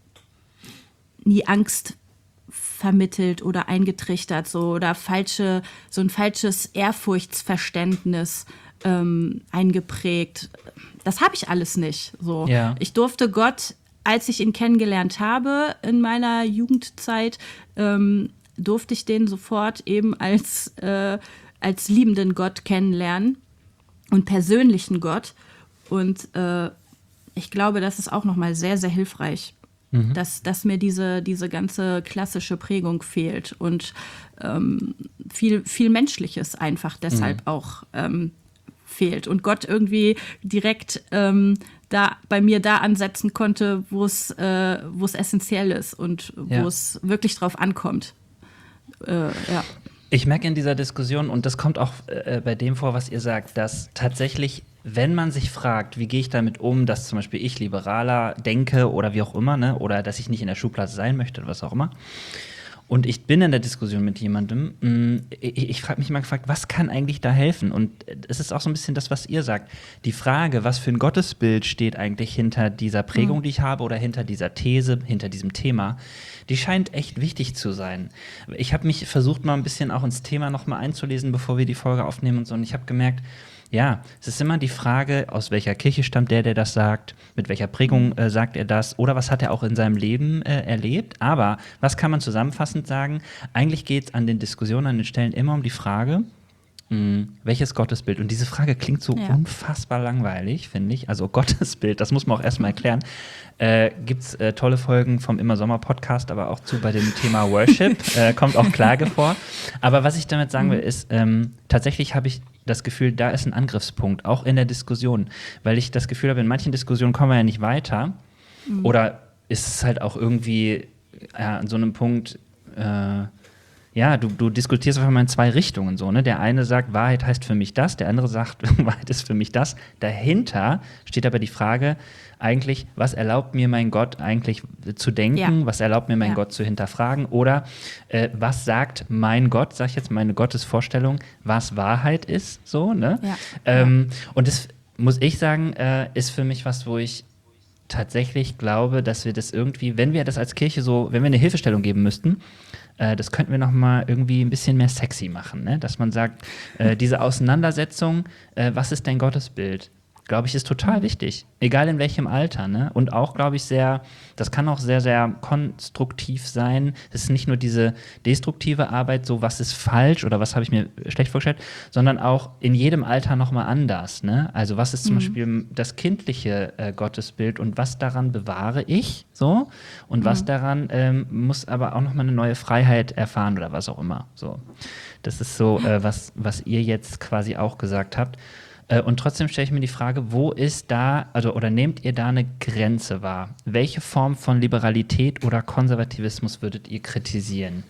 nie Angst vermittelt oder eingetrichtert, so oder falsche, so ein falsches Ehrfurchtsverständnis ähm, eingeprägt. Das habe ich alles nicht. So. Ja. Ich durfte Gott, als ich ihn kennengelernt habe in meiner Jugendzeit, ähm, durfte ich den sofort eben als, äh, als liebenden Gott kennenlernen und persönlichen Gott. Und äh, ich glaube, das ist auch nochmal sehr, sehr hilfreich. Dass, dass mir diese, diese ganze klassische Prägung fehlt und ähm, viel, viel Menschliches einfach deshalb mhm. auch, ähm, fehlt und Gott irgendwie direkt ähm, da bei mir da ansetzen konnte, wo es äh, wo es essentiell ist und Ja. wo es wirklich drauf ankommt. Äh, ja. Ich merke in dieser Diskussion, und das kommt auch äh, bei dem vor, was ihr sagt, dass tatsächlich, wenn man sich fragt, wie gehe ich damit um, dass zum Beispiel ich liberaler denke oder wie auch immer, ne, oder dass ich nicht in der Schublade sein möchte oder was auch immer, und ich bin in der Diskussion mit jemandem, mh, ich, ich frage mich mal gefragt, was kann eigentlich da helfen? Und es ist auch so ein bisschen das, was ihr sagt. Die Frage, was für ein Gottesbild steht eigentlich hinter dieser Prägung, die ich habe, oder hinter dieser These, hinter diesem Thema, die scheint echt wichtig zu sein. Ich habe mich versucht, mal ein bisschen auch ins Thema noch mal einzulesen, bevor wir die Folge aufnehmen und so. Und ich habe gemerkt, ja, es ist immer die Frage, aus welcher Kirche stammt der, der das sagt, mit welcher Prägung äh, sagt er das oder was hat er auch in seinem Leben äh, erlebt. Aber was kann man zusammenfassend sagen? Eigentlich geht es an den Diskussionen, an den Stellen immer um die Frage, mh, welches Gottesbild? Und diese Frage klingt so Ja. unfassbar langweilig, finde ich. Also Gottesbild, das muss man auch erstmal erklären. Äh, Gibt es äh, tolle Folgen vom Immer-Sommer-Podcast, aber auch zu bei dem Thema Worship. äh, kommt auch Klage vor. Aber was ich damit sagen will, ist, ähm, tatsächlich habe ich das Gefühl, da ist ein Angriffspunkt, auch in der Diskussion. Weil ich das Gefühl habe, in manchen Diskussionen kommen wir ja nicht weiter. Mhm. Oder ist es halt auch irgendwie ja, an so einem Punkt, äh, ja, du, du diskutierst auf einmal in zwei Richtungen so, ne? Der eine sagt, Wahrheit heißt für mich das, der andere sagt, Wahrheit ist für mich das. Dahinter steht aber die Frage eigentlich, was erlaubt mir mein Gott eigentlich zu denken, ja. was erlaubt mir mein ja. Gott zu hinterfragen oder äh, was sagt mein Gott, sag ich jetzt, meine Gottesvorstellung, was Wahrheit ist, so, ne? Ja. Ähm, ja. Und das, muss ich sagen, äh, ist für mich was, wo ich tatsächlich glaube, dass wir das irgendwie, wenn wir das als Kirche so, wenn wir eine Hilfestellung geben müssten, äh, das könnten wir noch mal irgendwie ein bisschen mehr sexy machen, ne? Dass man sagt, äh, diese Auseinandersetzung, äh, was ist dein Gottesbild? Glaube ich, ist total wichtig, egal in welchem Alter, ne? Und auch, glaube ich, sehr, das kann auch sehr, sehr konstruktiv sein. Es ist nicht nur diese destruktive Arbeit, so was ist falsch oder was habe ich mir schlecht vorgestellt, sondern auch in jedem Alter nochmal anders, ne? Also was ist zum mhm. Beispiel das kindliche äh, Gottesbild und was daran bewahre ich, so? Und mhm. was daran ähm, muss aber auch nochmal eine neue Freiheit erfahren oder was auch immer, so. Das ist so, äh, was, was ihr jetzt quasi auch gesagt habt. Und trotzdem stelle ich mir die Frage, wo ist da, also oder nehmt ihr da eine Grenze wahr? Welche Form von Liberalität oder Konservativismus würdet ihr kritisieren?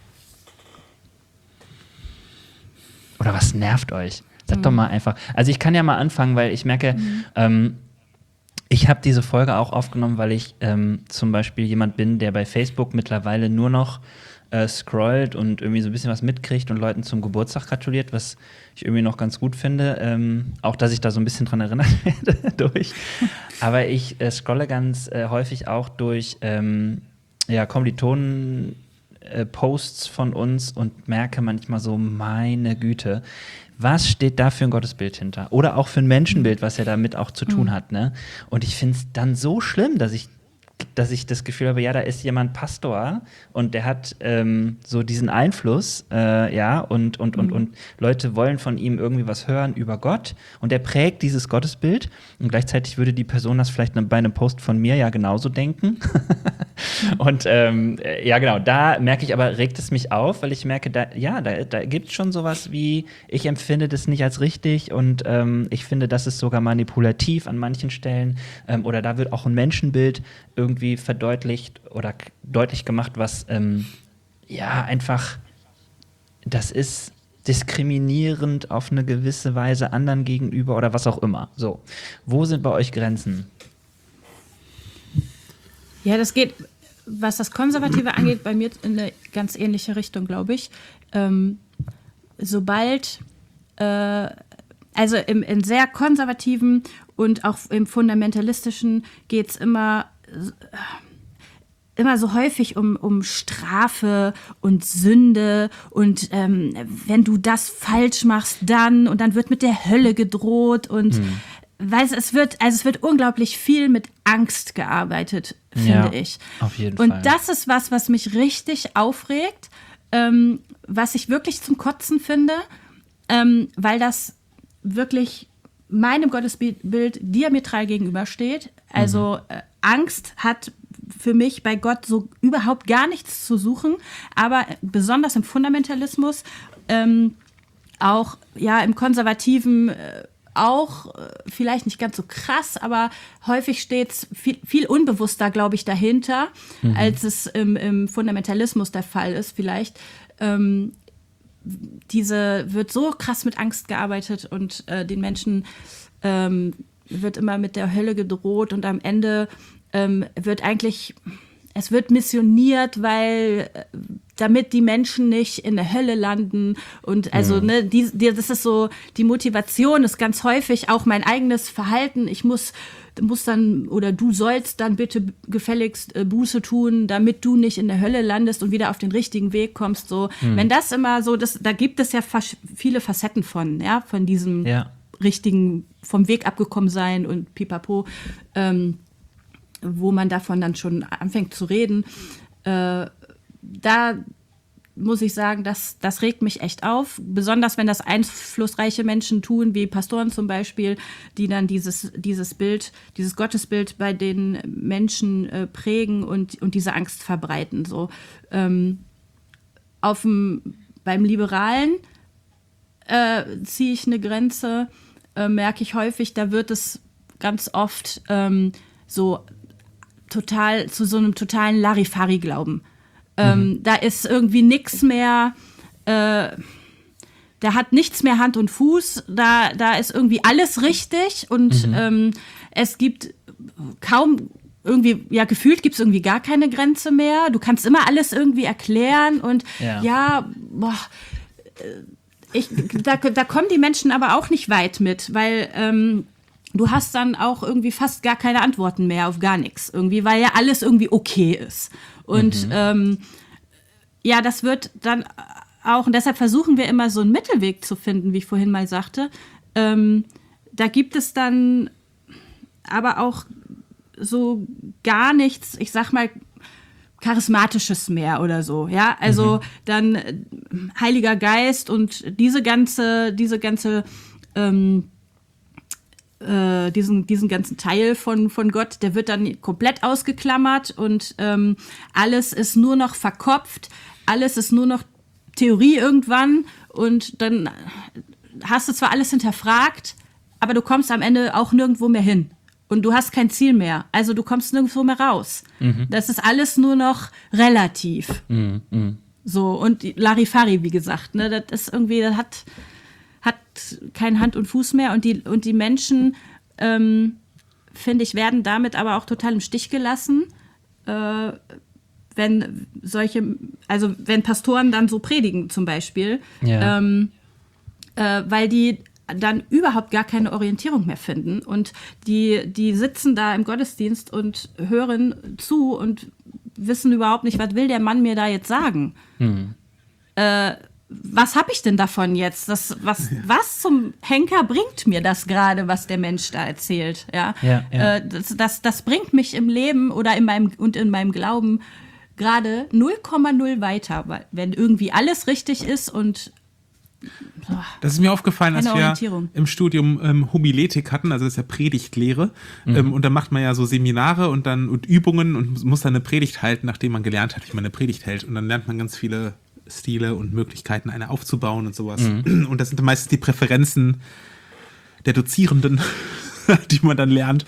Oder was nervt euch? Sagt mhm. doch mal einfach. Also ich kann ja mal anfangen, weil ich merke, mhm. ähm, ich habe diese Folge auch aufgenommen, weil ich ähm, zum Beispiel jemand bin, der bei Facebook mittlerweile nur noch äh, scrollt und irgendwie so ein bisschen was mitkriegt und Leuten zum Geburtstag gratuliert, was ich irgendwie noch ganz gut finde. Ähm, auch, dass ich da so ein bisschen dran erinnert werde durch. Aber ich äh, scrolle ganz äh, häufig auch durch ähm, ja, Kommilitonen äh, Posts von uns und merke manchmal so, meine Güte, was steht da für ein Gottesbild hinter? Oder auch für ein Menschenbild, was ja damit auch zu tun hat, ne? Und ich finde es dann so schlimm, dass ich dass ich das Gefühl habe, ja, da ist jemand Pastor und der hat ähm, so diesen Einfluss, äh, ja, und, und, mhm. und, und Leute wollen von ihm irgendwie was hören über Gott und der prägt dieses Gottesbild und gleichzeitig würde die Person das vielleicht bei einem Post von mir ja genauso denken. Und ähm, ja, genau, da merke ich aber, regt es mich auf, weil ich merke, da, ja, da, da gibt es schon sowas wie, ich empfinde das nicht als richtig und ähm, ich finde, das ist sogar manipulativ an manchen Stellen ähm, oder da wird auch ein Menschenbild irgendwie verdeutlicht oder k- deutlich gemacht, was ähm, ja einfach, das ist diskriminierend auf eine gewisse Weise anderen gegenüber oder was auch immer. So, wo sind bei euch Grenzen? Ja, das geht, was das Konservative angeht, bei mir in eine ganz ähnliche Richtung, glaube ich. Ähm, sobald, äh, also im, in sehr konservativen und auch im fundamentalistischen geht es immer, immer so häufig um, um Strafe und Sünde und ähm, wenn du das falsch machst, dann und dann wird mit der Hölle gedroht und hm. Weil es wird, also es wird unglaublich viel mit Angst gearbeitet, finde ja, ich. Auf jeden und Fall. Und das ist was, was mich richtig aufregt, ähm, was ich wirklich zum Kotzen finde, ähm, weil das wirklich meinem Gottesbild diametral gegenübersteht. Also mhm. äh, Angst hat für mich bei Gott so überhaupt gar nichts zu suchen, aber besonders im Fundamentalismus, ähm, auch ja im konservativen äh, auch, äh, vielleicht nicht ganz so krass, aber häufig steht es viel, viel unbewusster, glaube ich, dahinter, mhm. als es im, im Fundamentalismus der Fall ist vielleicht. Ähm, diese wird so krass mit Angst gearbeitet und äh, den Menschen ähm, wird immer mit der Hölle gedroht und am Ende ähm, wird eigentlich, es wird missioniert, weil äh, damit die Menschen nicht in der Hölle landen und also mhm. ne, die, die, das ist so, die Motivation ist ganz häufig auch mein eigenes Verhalten. Ich muss muss dann oder du sollst dann bitte gefälligst äh, Buße tun, damit du nicht in der Hölle landest und wieder auf den richtigen Weg kommst. So, mhm. wenn das immer so, das, da gibt es ja fas- viele Facetten von, ja, von diesem ja. richtigen, vom Weg abgekommen sein und pipapo, ähm, wo man davon dann schon anfängt zu reden. Äh, da muss ich sagen, das, das regt mich echt auf. Besonders wenn das einflussreiche Menschen tun, wie Pastoren zum Beispiel, die dann dieses, dieses Bild, dieses Gottesbild bei den Menschen äh, prägen und, und diese Angst verbreiten. So, ähm, aufm, beim Liberalen äh, ziehe ich eine Grenze, äh, merke ich häufig, da wird es ganz oft ähm, so total zu so einem totalen Larifari-Glauben. Ähm, mhm. Da ist irgendwie nichts mehr, äh, da hat nichts mehr Hand und Fuß, da, da ist irgendwie alles richtig und mhm. ähm, es gibt kaum irgendwie, ja, gefühlt gibt es irgendwie gar keine Grenze mehr. Du kannst immer alles irgendwie erklären und ja, ja boah, ich, da, da kommen die Menschen aber auch nicht weit mit, weil ähm, du hast dann auch irgendwie fast gar keine Antworten mehr auf gar nichts irgendwie, weil ja alles irgendwie okay ist. Und mhm. ähm, ja, das wird dann auch, und deshalb versuchen wir immer so einen Mittelweg zu finden, wie ich vorhin mal sagte. Ähm, da gibt es dann aber auch so gar nichts, ich sag mal, Charismatisches mehr oder so, ja, also mhm. dann äh, Heiliger Geist und diese ganze, diese ganze ähm, Äh, diesen, diesen ganzen Teil von, von Gott, der wird dann komplett ausgeklammert und ähm, alles ist nur noch verkopft, alles ist nur noch Theorie irgendwann und dann hast du zwar alles hinterfragt, aber du kommst am Ende auch nirgendwo mehr hin und du hast kein Ziel mehr, also du kommst nirgendwo mehr raus. Mhm. Das ist alles nur noch relativ. Mhm. Mhm. So, und Larifari, wie gesagt, ne, das ist irgendwie, das hat hat kein Hand und Fuß mehr und die, und die Menschen, ähm, finde ich, werden damit aber auch total im Stich gelassen, äh, wenn solche, also wenn Pastoren dann so predigen zum Beispiel, ja. ähm, äh, weil die dann überhaupt gar keine Orientierung mehr finden und die, die sitzen da im Gottesdienst und hören zu und wissen überhaupt nicht, was will der Mann mir da jetzt sagen. Hm. Äh, was habe ich denn davon jetzt? Das, was, ja. was zum Henker bringt mir das gerade, was der Mensch da erzählt? Ja, ja, ja. Äh, das, das, das bringt mich im Leben oder in meinem, und in meinem Glauben gerade null Komma null weiter, weil wenn irgendwie alles richtig ist und oh, das ist mir aufgefallen, als wir im Studium ähm, Homiletik hatten, also das ist ja Predigtlehre. Mhm. Ähm, und da macht man ja so Seminare und dann und Übungen und muss dann eine Predigt halten, nachdem man gelernt hat, wie man eine Predigt hält. Und dann lernt man ganz viele Stile und Möglichkeiten, eine aufzubauen und sowas. Mhm. Und das sind meistens die Präferenzen der Dozierenden, die man dann lernt.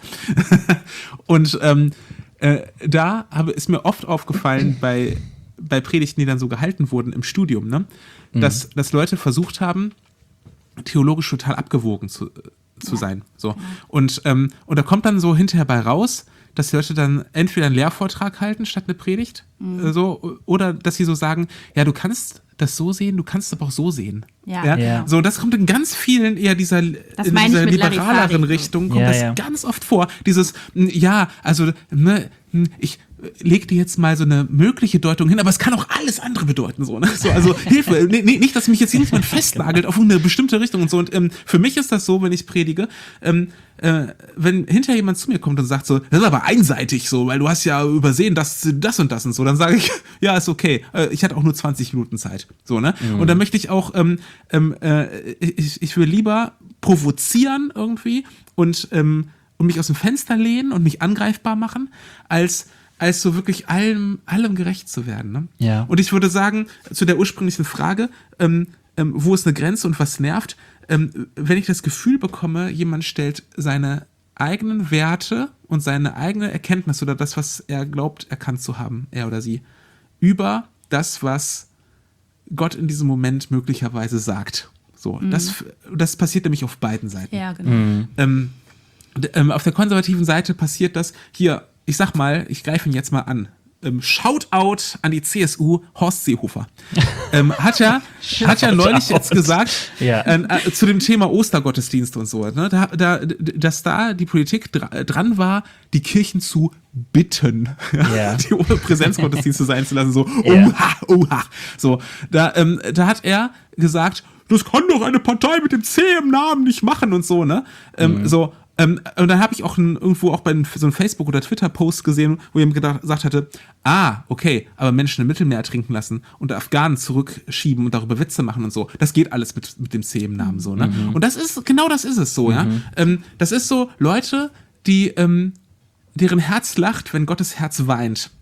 Und ähm, äh, da habe, ist mir oft aufgefallen bei, bei Predigten, die dann so gehalten wurden im Studium, ne? Mhm. dass, dass Leute versucht haben, theologisch total abgewogen zu, zu ja. sein. So. Und, ähm, und da kommt dann so hinterher bei raus, dass die Leute dann entweder einen Lehrvortrag halten statt eine Predigt, mhm. äh, so, oder dass sie so sagen, ja, du kannst das so sehen, du kannst es aber auch so sehen. Ja. Ja? Ja. So, das kommt in ganz vielen eher dieser, in dieser liberaleren Richtung, kommt ja, das ja. ganz oft vor. Dieses, ja, also, ne, ich leg dir jetzt mal so eine mögliche Deutung hin, aber es kann auch alles andere bedeuten, so, ne? So, also Hilfe, nee, nicht, dass mich jetzt hier jemand festnagelt auf eine bestimmte Richtung und so. Und ähm, für mich ist das so, wenn ich predige, ähm, äh, wenn hinterher jemand zu mir kommt und sagt so, das ist aber einseitig so, weil du hast ja übersehen, das, das und das und so, dann sage ich, ja, ist okay. Äh, ich hatte auch nur zwanzig Minuten Zeit, so, ne? Mhm. Und dann möchte ich auch, ähm, ähm, äh, ich, ich will lieber provozieren irgendwie und ähm, und mich aus dem Fenster lehnen und mich angreifbar machen, als als so wirklich allem, allem gerecht zu werden. Ne? Ja. Und ich würde sagen, zu der ursprünglichen Frage, ähm, ähm, wo ist eine Grenze und was nervt, ähm, wenn ich das Gefühl bekomme, jemand stellt seine eigenen Werte und seine eigene Erkenntnis oder das, was er glaubt, erkannt zu haben, er oder sie, über das, was Gott in diesem Moment möglicherweise sagt. So, mhm. das, das passiert nämlich auf beiden Seiten. Ja, genau. Mhm. Ähm, ähm, auf der konservativen Seite passiert das, hier, ich sag mal, ich greife ihn jetzt mal an. Ähm, Shoutout an die C S U, Horst Seehofer. ähm, hat ja, hat ja neulich jetzt gesagt, ja. äh, äh, zu dem Thema Ostergottesdienste und so, ne, da, da, dass da die Politik dra- dran war, die Kirchen zu bitten, ja. die Präsenzgottesdienste sein zu lassen, so, ja. oha, oha. So, da, ähm, da hat er gesagt, das kann doch eine Partei mit dem C im Namen nicht machen und so, ne? Ähm, mhm. So, Ähm, und dann habe ich auch ein, irgendwo auch bei so einem Facebook- oder Twitter-Post gesehen, wo jemand gedacht, gesagt hatte, ah, okay, aber Menschen im Mittelmeer ertrinken lassen und Afghanen zurückschieben und darüber Witze machen und so, das geht alles mit, mit dem C im Namen so, ne? Mhm. Und das ist, genau das ist es so, mhm. ja. Ähm, das ist so, Leute, die, ähm, deren Herz lacht, wenn Gottes Herz weint.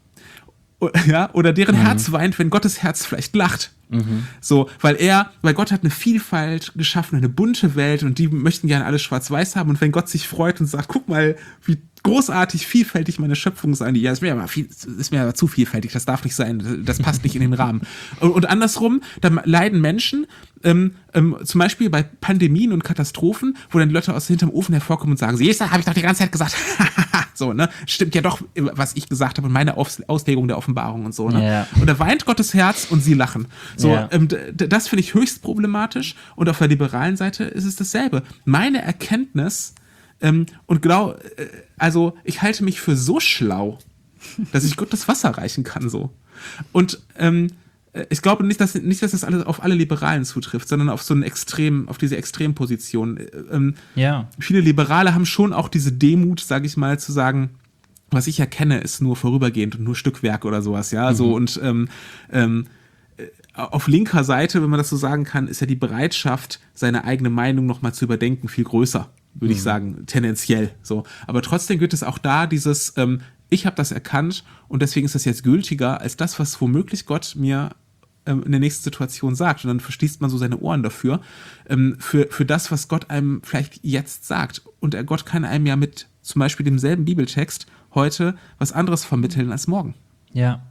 Ja, oder deren mhm. Herz weint, wenn Gottes Herz vielleicht lacht. Mhm. So, weil er, weil Gott hat eine Vielfalt geschaffen, eine bunte Welt und die möchten gerne alles schwarz-weiß haben und wenn Gott sich freut und sagt, guck mal, wie großartig vielfältig meine Schöpfung sein, ja, ist mir aber viel, ist mir aber zu vielfältig, das darf nicht sein, das passt nicht in den Rahmen. Und, und andersrum, da leiden Menschen, ähm, ähm, zum Beispiel bei Pandemien und Katastrophen, wo dann die Leute aus hinterm Ofen hervorkommen und sagen, siehst du, habe ich doch die ganze Zeit gesagt, so, ne, stimmt ja doch, was ich gesagt habe und meine Aus- Auslegung der Offenbarung und so, ne. Yeah. Und da weint Gottes Herz und sie lachen. So, yeah. ähm, d- das finde ich höchst problematisch und auf der liberalen Seite ist es dasselbe. Meine Erkenntnis ähm, und genau, äh, also ich halte mich für so schlau, dass ich Gott das Wasser reichen kann, so. Und ähm, ich glaube nicht, dass, nicht, dass das alles auf alle Liberalen zutrifft, sondern auf so einen Extrem, auf diese Extremposition. Ähm, ja. Viele Liberale haben schon auch diese Demut, sage ich mal, zu sagen, was ich erkenne, ist nur vorübergehend und nur Stückwerk oder sowas, ja. Mhm. So und ähm, ähm, auf linker Seite, wenn man das so sagen kann, ist ja die Bereitschaft, seine eigene Meinung nochmal zu überdenken, viel größer, würde mhm. ich sagen, tendenziell. So. Aber trotzdem gibt es auch da dieses, ähm, ich habe das erkannt und deswegen ist das jetzt gültiger als das, was womöglich Gott mir ähm, in der nächsten Situation sagt. Und dann verschließt man so seine Ohren dafür, ähm, für, für das, was Gott einem vielleicht jetzt sagt. Und er, Gott kann einem ja mit zum Beispiel demselben Bibeltext heute was anderes vermitteln als morgen. Ja.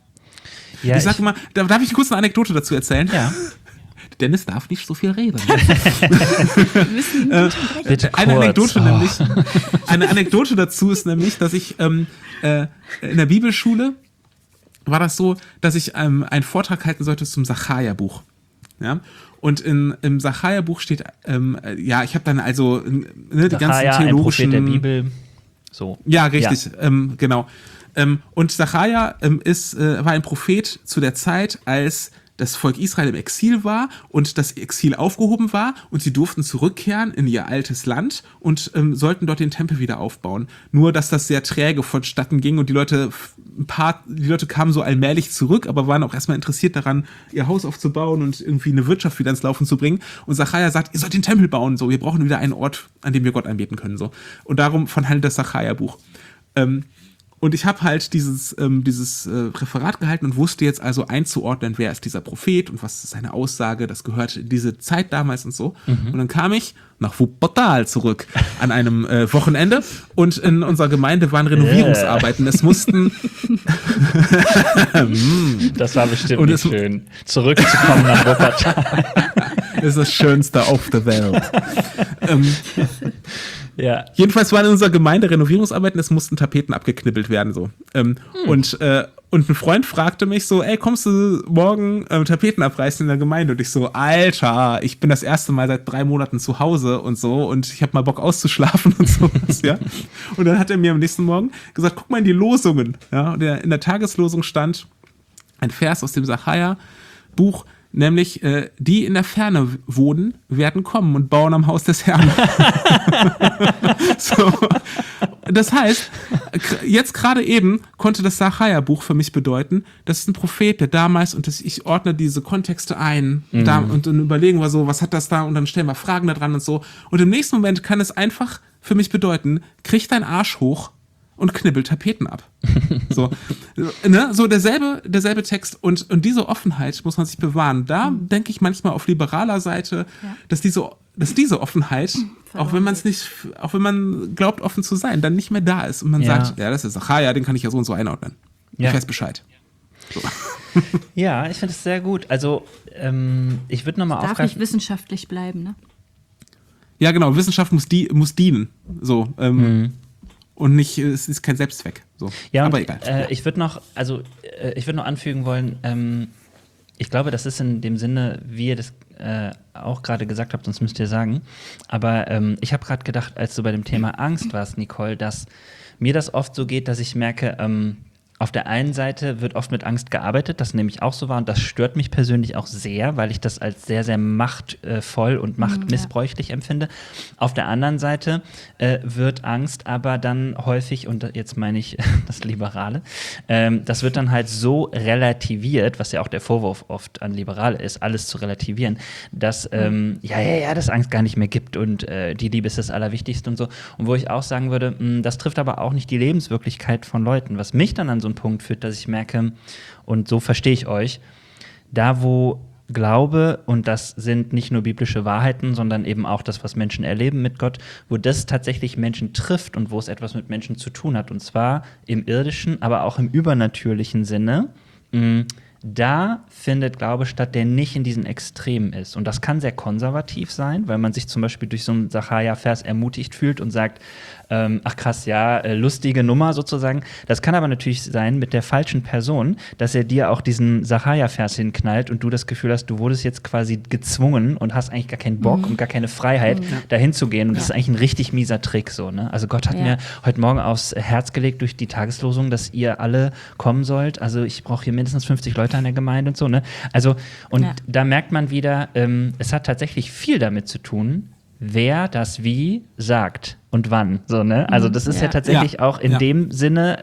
Ja, ich sag mal, darf ich kurz eine Anekdote dazu erzählen? Ja. Dennis darf nicht so viel reden. äh, Bitte eine kurz. Anekdote oh. nämlich. Eine Anekdote dazu ist nämlich, dass ich ähm, äh, in der Bibelschule war das so, dass ich ähm, einen Vortrag halten sollte zum Sacharja-Buch. Ja. Und in, im Sacharja-Buch steht, ähm, ja, ich habe dann also ne, die Sacharja, ganzen theologischen. ein Prophet der Bibel. So. Ja, richtig, ja. Ähm, genau. Ähm, und Sacharja ähm, ist, äh, war ein Prophet zu der Zeit, als das Volk Israel im Exil war und das Exil aufgehoben war und sie durften zurückkehren in ihr altes Land und ähm, sollten dort den Tempel wieder aufbauen. Nur, dass das sehr träge vonstatten ging und die Leute, ein paar, die Leute kamen so allmählich zurück, aber waren auch erstmal interessiert daran, ihr Haus aufzubauen und irgendwie eine Wirtschaft wieder ins Laufen zu bringen. Und Sacharja sagt, ihr sollt den Tempel bauen, so, wir brauchen wieder einen Ort, an dem wir Gott anbeten können, so. Und darum von handelt das Sacharja-Buch. Ähm, Und ich habe halt dieses, ähm, dieses äh, Referat gehalten und wusste jetzt also einzuordnen, wer ist dieser Prophet und was ist seine Aussage, das gehört in diese Zeit damals und so. Mhm. Und dann kam ich nach Wuppertal zurück an einem äh, Wochenende und in unserer Gemeinde waren Renovierungsarbeiten. Es mussten... Das war bestimmt und nicht es, schön, zurückzukommen nach Wuppertal. Das ist das Schönste auf der Welt. ähm, Ja. Jedenfalls waren in unserer Gemeinde Renovierungsarbeiten, es mussten Tapeten abgeknibbelt werden, so. Ähm, hm. Und, äh, und ein Freund fragte mich so, ey, kommst du morgen ähm, Tapeten abreißen in der Gemeinde? Und ich so, Alter, ich bin das erste Mal seit drei Monaten zu Hause und so und ich habe mal Bock auszuschlafen und sowas, ja. Und dann hat er mir am nächsten Morgen gesagt, guck mal in die Losungen, ja. Und in der Tageslosung stand ein Vers aus dem Sacharja-Buch, nämlich, äh, die in der Ferne wohnen, werden kommen und bauen am Haus des Herrn. So. Das heißt, jetzt gerade eben konnte das Sacharja-Buch für mich bedeuten, das ist ein Prophet, der damals, und das, ich ordne diese Kontexte ein mhm. da, und dann überlegen wir so, was hat das da, und dann stellen wir Fragen da dran und so. Und im nächsten Moment kann es einfach für mich bedeuten, krieg deinen Arsch hoch und knibbelt Tapeten ab. So, ne? So derselbe, derselbe Text und, und diese Offenheit muss man sich bewahren. Da mhm. denke ich manchmal auf liberaler Seite, ja. dass diese, dass diese Offenheit, mhm. auch wenn man es nicht, auch wenn man glaubt, offen zu sein, dann nicht mehr da ist und man ja. sagt, ja, das ist Sacharja, den kann ich ja so und so einordnen. Ja. Ich weiß Bescheid. So. Ja, ich finde es sehr gut. Also, ähm, ich würde nochmal aufgreifen. Darf nicht wissenschaftlich bleiben, ne? Ja, genau. Wissenschaft muss, die, muss dienen. So. Ähm, mhm. Und nicht, es ist kein Selbstzweck. So. Ja, aber und, egal. Äh, ich würde noch, also, äh, ich würde noch anfügen wollen, ähm, ich glaube, das ist in dem Sinne, wie ihr das äh, auch gerade gesagt habt, sonst müsst ihr sagen. Aber ähm, ich habe gerade gedacht, als du bei dem Thema Angst warst, Nicole, dass mir das oft so geht, dass ich merke, ähm, auf der einen Seite wird oft mit Angst gearbeitet, das nämlich auch so war und das stört mich persönlich auch sehr, weil ich das als sehr, sehr machtvoll und machtmissbräuchlich ja. empfinde. Auf der anderen Seite äh, wird Angst aber dann häufig, und jetzt meine ich das Liberale, ähm, das wird dann halt so relativiert, was ja auch der Vorwurf oft an Liberale ist, alles zu relativieren, dass ähm, ja, ja, ja, das Angst gar nicht mehr gibt und äh, die Liebe ist das Allerwichtigste und so. Und wo ich auch sagen würde, mh, das trifft aber auch nicht die Lebenswirklichkeit von Leuten, was mich dann an so Punkt führt, dass ich merke, und so verstehe ich euch, da wo Glaube, und das sind nicht nur biblische Wahrheiten, sondern eben auch das, was Menschen erleben mit Gott, wo das tatsächlich Menschen trifft und wo es etwas mit Menschen zu tun hat, und zwar im irdischen, aber auch im übernatürlichen Sinne, mh, da findet Glaube statt, der nicht in diesen Extremen ist. Und das kann sehr konservativ sein, weil man sich zum Beispiel durch so einen Sacharja-Vers ermutigt fühlt und sagt, ähm, ach krass, ja, äh, lustige Nummer sozusagen. Das kann aber natürlich sein mit der falschen Person, dass er dir auch diesen Sacharja-Vers hinknallt und du das Gefühl hast, du wurdest jetzt quasi gezwungen und hast eigentlich gar keinen Bock mhm. und gar keine Freiheit, mhm. dahin zu gehen. Und ja. das ist eigentlich ein richtig mieser Trick so, ne? Also Gott hat ja. mir heute Morgen aufs Herz gelegt durch die Tageslosung, dass ihr alle kommen sollt. Also ich brauche hier mindestens fünfzig Leute an der Gemeinde und so, ne? Also, und ja. da merkt man wieder, ähm, es hat tatsächlich viel damit zu tun, wer das wie sagt und wann. So, ne? Also das ist ja, ja tatsächlich ja. auch in ja. dem Sinne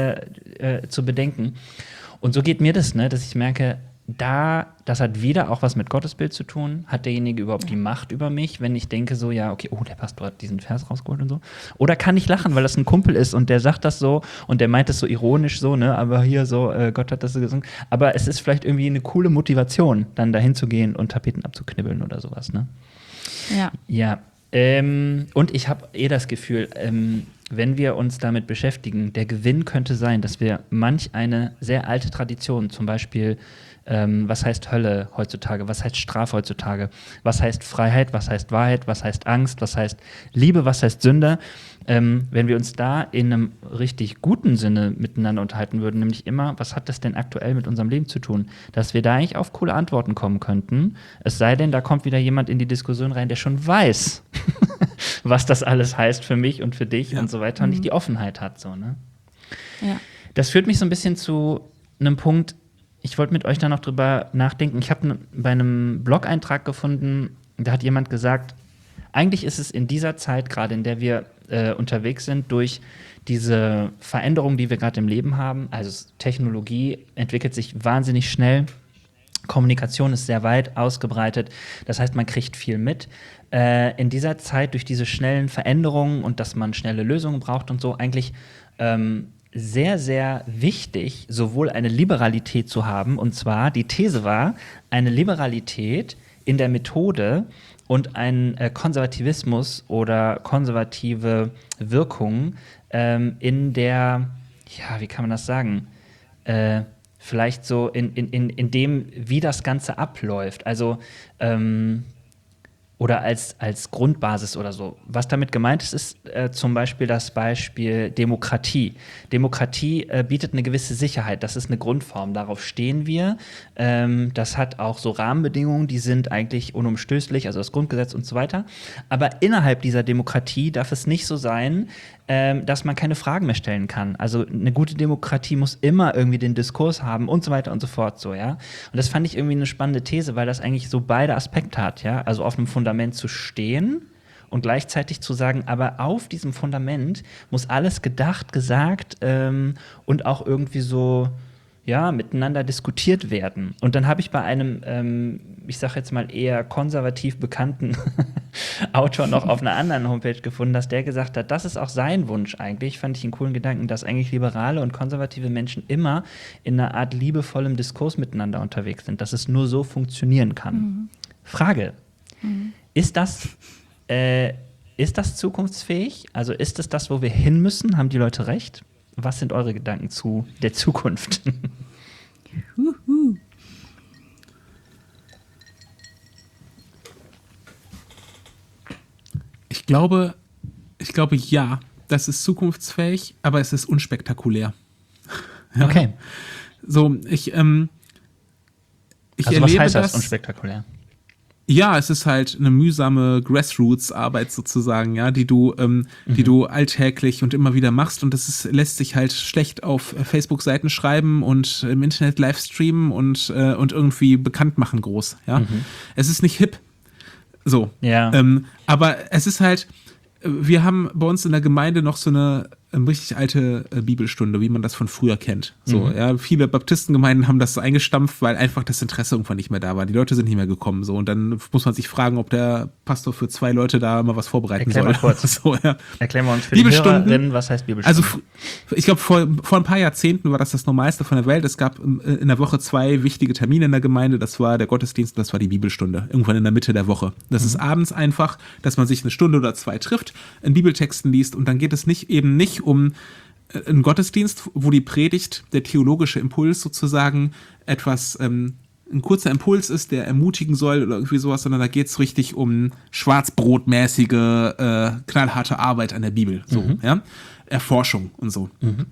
äh, äh, zu bedenken. Und so geht mir das, ne? Dass ich merke, da, das hat wieder auch was mit Gottesbild zu tun. Hat derjenige überhaupt ja. die Macht über mich, wenn ich denke so, ja, okay, oh, der Pastor hat diesen Vers rausgeholt und so. Oder kann ich lachen, weil das ein Kumpel ist und der sagt das so und der meint das so ironisch so, ne? Aber hier so, äh, Gott hat das so gesungen. Aber es ist vielleicht irgendwie eine coole Motivation, dann dahin zu gehen und Tapeten abzuknibbeln oder sowas, ne? Ja. Ja. Ähm, und ich habe eh das Gefühl, ähm, wenn wir uns damit beschäftigen, der Gewinn könnte sein, dass wir manch eine sehr alte Tradition, zum Beispiel, ähm, was heißt Hölle heutzutage, was heißt Strafe heutzutage, was heißt Freiheit, was heißt Wahrheit, was heißt Angst, was heißt Liebe, was heißt Sünde, ähm, wenn wir uns da in einem richtig guten Sinne miteinander unterhalten würden, nämlich immer, was hat das denn aktuell mit unserem Leben zu tun, dass wir da eigentlich auf coole Antworten kommen könnten, es sei denn, da kommt wieder jemand in die Diskussion rein, der schon weiß, was das alles heißt für mich und für dich ja. und so weiter und nicht die Offenheit hat. So, ne? Ja. Das führt mich so ein bisschen zu einem Punkt, ich wollte mit euch da noch drüber nachdenken. Ich habe bei einem Blog-Eintrag gefunden, da hat jemand gesagt, eigentlich ist es in dieser Zeit, gerade in der wir äh, unterwegs sind, durch diese Veränderungen, die wir gerade im Leben haben, also Technologie entwickelt sich wahnsinnig schnell, Kommunikation ist sehr weit ausgebreitet, das heißt, man kriegt viel mit. Äh, in dieser Zeit, durch diese schnellen Veränderungen und dass man schnelle Lösungen braucht und so, eigentlich ähm, sehr, sehr wichtig, sowohl eine Liberalität zu haben, und zwar, die These war, eine Liberalität in der Methode und ein äh, Konservativismus oder konservative Wirkung ähm, in der, ja, wie kann man das sagen, äh, vielleicht so in, in, in, in dem, wie das Ganze abläuft. Also, ähm, oder als, als Grundbasis oder so. Was damit gemeint ist, ist äh, zum Beispiel das Beispiel Demokratie. Demokratie äh, bietet eine gewisse Sicherheit, das ist eine Grundform, darauf stehen wir. Ähm, das hat auch so Rahmenbedingungen, die sind eigentlich unumstößlich, also das Grundgesetz und so weiter. Aber innerhalb dieser Demokratie darf es nicht so sein, ähm, dass man keine Fragen mehr stellen kann. Also eine gute Demokratie muss immer irgendwie den Diskurs haben und so weiter und so fort. So, ja? Und das fand ich irgendwie eine spannende These, weil das eigentlich so beide Aspekte hat. Ja? Also auf einem Fundament zu stehen und gleichzeitig zu sagen, aber auf diesem Fundament muss alles gedacht, gesagt ähm, und auch irgendwie so ja, miteinander diskutiert werden. Und dann habe ich bei einem, ähm, ich sage jetzt mal eher konservativ bekannten Autor noch auf einer anderen Homepage gefunden, dass der gesagt hat, das ist auch sein Wunsch eigentlich, fand ich einen coolen Gedanken, dass eigentlich liberale und konservative Menschen immer in einer Art liebevollem Diskurs miteinander unterwegs sind, dass es nur so funktionieren kann. Mhm. Frage, mhm. ist das äh, ist das zukunftsfähig? Also ist es das, wo wir hin müssen? Haben die Leute recht? Was sind eure Gedanken zu der Zukunft? Juhu. Ich glaube, ich glaube, ja, das ist zukunftsfähig, aber es ist unspektakulär. Ja. Okay. So, ich, ähm, ich also erlebe was heißt das, das unspektakulär? Ja, es ist halt eine mühsame Grassroots-Arbeit sozusagen, ja, die du, ähm, mhm. die du alltäglich und immer wieder machst, und das ist, lässt sich halt schlecht auf Facebook-Seiten schreiben und im Internet livestreamen und, äh, und irgendwie bekannt machen groß, ja. Mhm. Es ist nicht hip, so. Ja. Ähm, aber es ist halt, wir haben bei uns in der Gemeinde noch so eine ähm, richtig alte äh, Bibelstunde, wie man das von früher kennt. So, mhm. ja, viele Baptistengemeinden haben das so eingestampft, weil einfach das Interesse irgendwann nicht mehr da war. Die Leute sind nicht mehr gekommen. So, und dann muss man sich fragen, ob der Pastor für zwei Leute da mal was vorbereiten Erklär soll. Mal kurz. So, ja. Erklären wir uns für die Hörerinnen, was heißt Bibelstunde? Also, ich glaube, vor, vor ein paar Jahrzehnten war das das Normalste von der Welt. Es gab in der Woche zwei wichtige Termine in der Gemeinde. Das war der Gottesdienst und das war die Bibelstunde. Irgendwann in der Mitte der Woche. Das mhm. ist abends einfach, dass man sich eine Stunde oder zwei trifft, in Bibeltexten liest, und dann geht es nicht eben nicht um einen Gottesdienst, wo die Predigt, der theologische Impuls sozusagen etwas, ähm, ein kurzer Impuls ist, der ermutigen soll oder irgendwie sowas, sondern da geht es richtig um schwarzbrotmäßige, äh, knallharte Arbeit an der Bibel, so, mhm. ja, Erforschung und so. Mhm.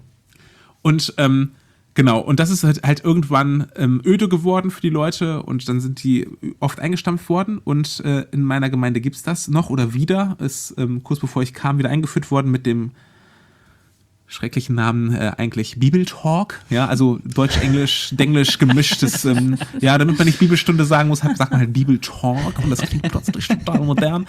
Und ähm, genau, und das ist halt, halt irgendwann ähm, öde geworden für die Leute, und dann sind die oft eingestampft worden, und äh, in meiner Gemeinde gibt es das noch oder wieder, ist ähm, kurz bevor ich kam wieder eingeführt worden mit dem schrecklichen Namen äh, eigentlich Bibeltalk, ja, also Deutsch-Englisch, Denglisch gemischtes, ähm, ja, damit man nicht Bibelstunde sagen muss, sagt man halt Bibeltalk, und das klingt plötzlich total modern.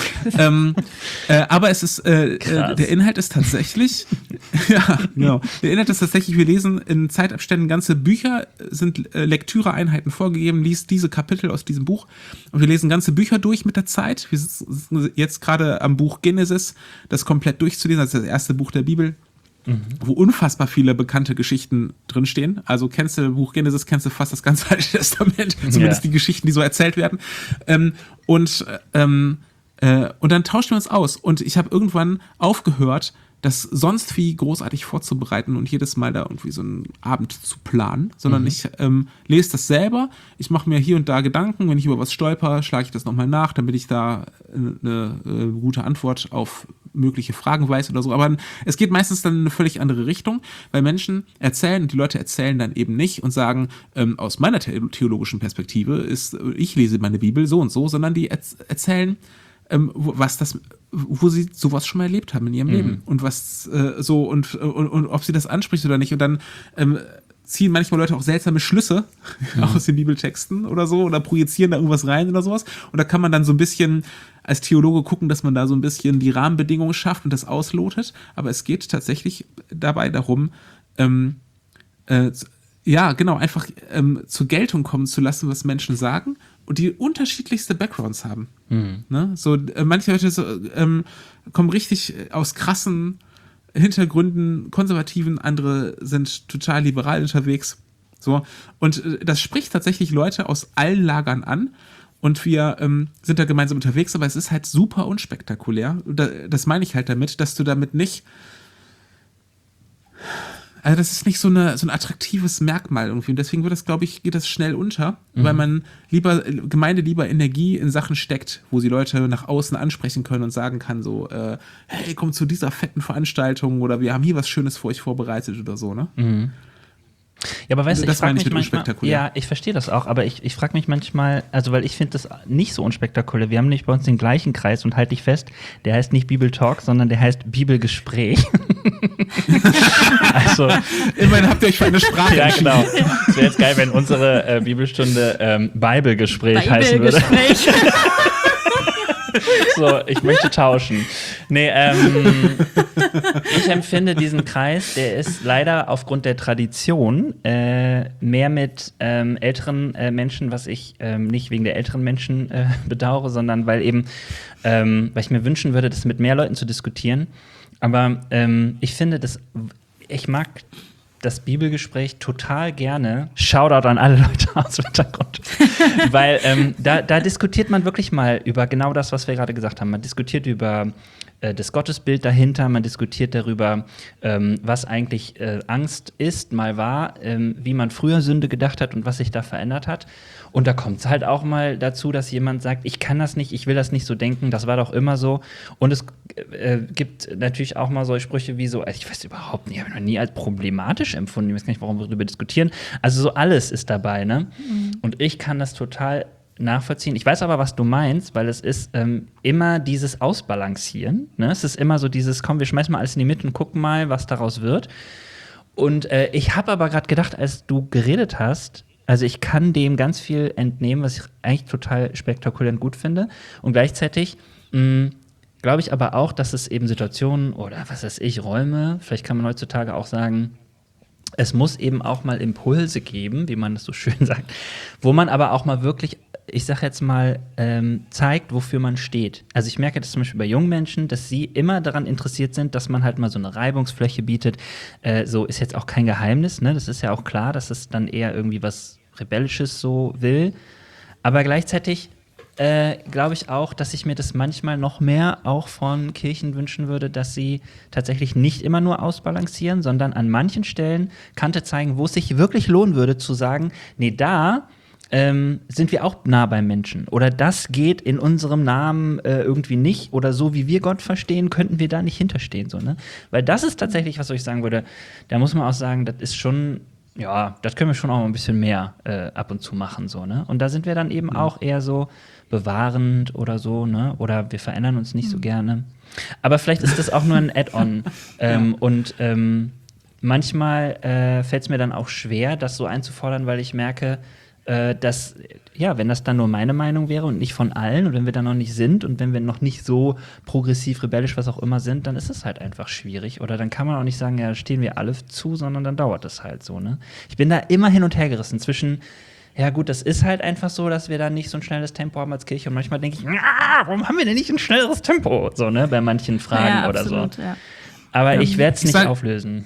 Ähm, äh, aber es ist, äh, äh, der Inhalt ist tatsächlich, ja, genau, der Inhalt ist tatsächlich, wir lesen in Zeitabständen ganze Bücher, sind äh, Lektüreeinheiten vorgegeben, liest diese Kapitel aus diesem Buch, und wir lesen ganze Bücher durch mit der Zeit. Wir sind jetzt gerade am Buch Genesis, das komplett durchzulesen, also das erste Buch der Bibel. Mhm. Wo unfassbar viele bekannte Geschichten drinstehen. Also kennst du Buch Genesis, kennst du fast das ganze Alte Testament, zumindest ja. die Geschichten, die so erzählt werden. Ähm, und, ähm, äh, und dann tauschen wir uns aus. Und ich habe irgendwann aufgehört, das sonst wie großartig vorzubereiten und jedes Mal da irgendwie so einen Abend zu planen, sondern mhm. ich ähm, lese das selber, ich mache mir hier und da Gedanken, wenn ich über was stolper, schlage ich das nochmal nach, damit ich da eine, eine äh, gute Antwort auf mögliche Fragen weiß oder so, aber es geht meistens dann in eine völlig andere Richtung, weil Menschen erzählen, und die Leute erzählen dann eben nicht und sagen, ähm, aus meiner theologischen Perspektive ist, ich lese meine Bibel so und so, sondern die erz- erzählen, ähm, wo, was das, wo sie sowas schon mal erlebt haben in ihrem mhm. Leben, und was äh, so und, und, und ob sie das anspricht oder nicht, und dann ähm, ziehen manchmal Leute auch seltsame Schlüsse mhm. aus den Bibeltexten oder so, oder projizieren da irgendwas rein oder sowas, und da kann man dann so ein bisschen als Theologe gucken, dass man da so ein bisschen die Rahmenbedingungen schafft und das auslotet, aber es geht tatsächlich dabei darum, ähm, äh, ja, genau, einfach ähm, zur Geltung kommen zu lassen, was Menschen sagen, und die unterschiedlichste Backgrounds haben. Mhm. Ne? So, äh, manche Leute so, ähm, kommen richtig aus krassen Hintergründen, konservativen, andere sind total liberal unterwegs. So, und äh, das spricht tatsächlich Leute aus allen Lagern an, und wir ähm, sind da gemeinsam unterwegs, aber es ist halt super unspektakulär. Da, das meine ich halt damit, dass du damit nicht, also das ist nicht so, eine, so ein attraktives Merkmal irgendwie. Und deswegen wird das, glaube ich, geht das schnell unter, mhm. weil man lieber, Gemeinde lieber Energie in Sachen steckt, wo sie Leute nach außen ansprechen können und sagen kann so, äh, hey, komm zu dieser fetten Veranstaltung, oder wir haben hier was Schönes für euch vorbereitet oder so, ne? Mhm. Ja, aber weißt du, das ich frage mich mit manchmal, ja, ich verstehe das auch, aber ich, ich frage mich manchmal, also weil ich finde das nicht so unspektakulär. Wir haben nicht bei uns den gleichen Kreis, und halte dich fest, der heißt nicht Bibeltalk, sondern der heißt Bibelgespräch. Also immerhin habt ihr euch für eine Sprache ja, genau. Es wäre jetzt geil, wenn unsere äh, Bibelstunde ähm, Bibelgespräch heißen würde. So, ich möchte tauschen. Nee, ähm, ich empfinde diesen Kreis, der ist leider aufgrund der Tradition äh, mehr mit ähm, älteren äh, Menschen, was ich ähm, nicht wegen der älteren Menschen äh, bedauere, sondern weil eben, ähm, weil ich mir wünschen würde, das mit mehr Leuten zu diskutieren. Aber ähm, ich finde, das, ich mag das Bibelgespräch total gerne. Shoutout an alle Leute aus dem Hintergrund. Weil ähm, da, da diskutiert man wirklich mal über genau das, was wir gerade gesagt haben. Man diskutiert über äh, das Gottesbild dahinter, man diskutiert darüber, ähm, was eigentlich äh, Angst ist, mal war, ähm, wie man früher Sünde gedacht hat und was sich da verändert hat. Und da kommt es halt auch mal dazu, dass jemand sagt, ich kann das nicht, ich will das nicht so denken, das war doch immer so. Und es äh, gibt natürlich auch mal solche Sprüche wie so, also ich weiß überhaupt nicht, ich habe noch nie als problematisch empfunden, ich weiß gar nicht, warum wir darüber diskutieren. Also so alles ist dabei, ne? Mhm. Und ich kann das total nachvollziehen. Ich weiß aber, was du meinst, weil es ist ähm, immer dieses Ausbalancieren, ne? Es ist immer so dieses, komm, wir schmeißen mal alles in die Mitte und gucken mal, was daraus wird. Und äh, ich habe aber gerade gedacht, als du geredet hast, also ich kann dem ganz viel entnehmen, was ich eigentlich total spektakulär und gut finde. Und gleichzeitig glaube ich aber auch, dass es eben Situationen oder was weiß ich, Räume, vielleicht kann man heutzutage auch sagen, es muss eben auch mal Impulse geben, wie man das so schön sagt, wo man aber auch mal wirklich, ich sag jetzt mal, ähm, zeigt, wofür man steht. Also ich merke das zum Beispiel bei jungen Menschen, dass sie immer daran interessiert sind, dass man halt mal so eine Reibungsfläche bietet. Äh, so ist jetzt auch kein Geheimnis, ne? Das ist ja auch klar, dass es dann eher irgendwie was Rebellisches so will. Aber gleichzeitig äh, glaube ich auch, dass ich mir das manchmal noch mehr auch von Kirchen wünschen würde, dass sie tatsächlich nicht immer nur ausbalancieren, sondern an manchen Stellen Kante zeigen, wo es sich wirklich lohnen würde, zu sagen, nee, da ähm, sind wir auch nah beim Menschen. Oder das geht in unserem Namen äh, irgendwie nicht. Oder so, wie wir Gott verstehen, könnten wir da nicht hinterstehen. So, ne? Weil das ist tatsächlich, was ich sagen würde, da muss man auch sagen, das ist schon, ja, das können wir schon auch ein bisschen mehr äh, ab und zu machen. So, ne? Und da sind wir dann eben mhm. auch eher so bewahrend oder so, ne? Oder wir verändern uns nicht mhm. so gerne. Aber vielleicht ist das auch nur ein Add-on. ähm, ja. Und ähm, manchmal äh, fällt es mir dann auch schwer, das so einzufordern, weil ich merke, äh, dass, ja, wenn das dann nur meine Meinung wäre und nicht von allen und wenn wir dann noch nicht sind und wenn wir noch nicht so progressiv, rebellisch, was auch immer sind, dann ist es halt einfach schwierig. Oder dann kann man auch nicht sagen, ja, stehen wir alle zu, sondern dann dauert es halt so, ne? Ich bin da immer hin und her gerissen zwischen, ja gut, das ist halt einfach so, dass wir da nicht so ein schnelles Tempo haben als Kirche und manchmal denke ich, warum haben wir denn nicht ein schnelleres Tempo? So, ne, bei manchen Fragen ja, oder absolut, so. Ja. Aber ja, ich werde es nicht sag, auflösen.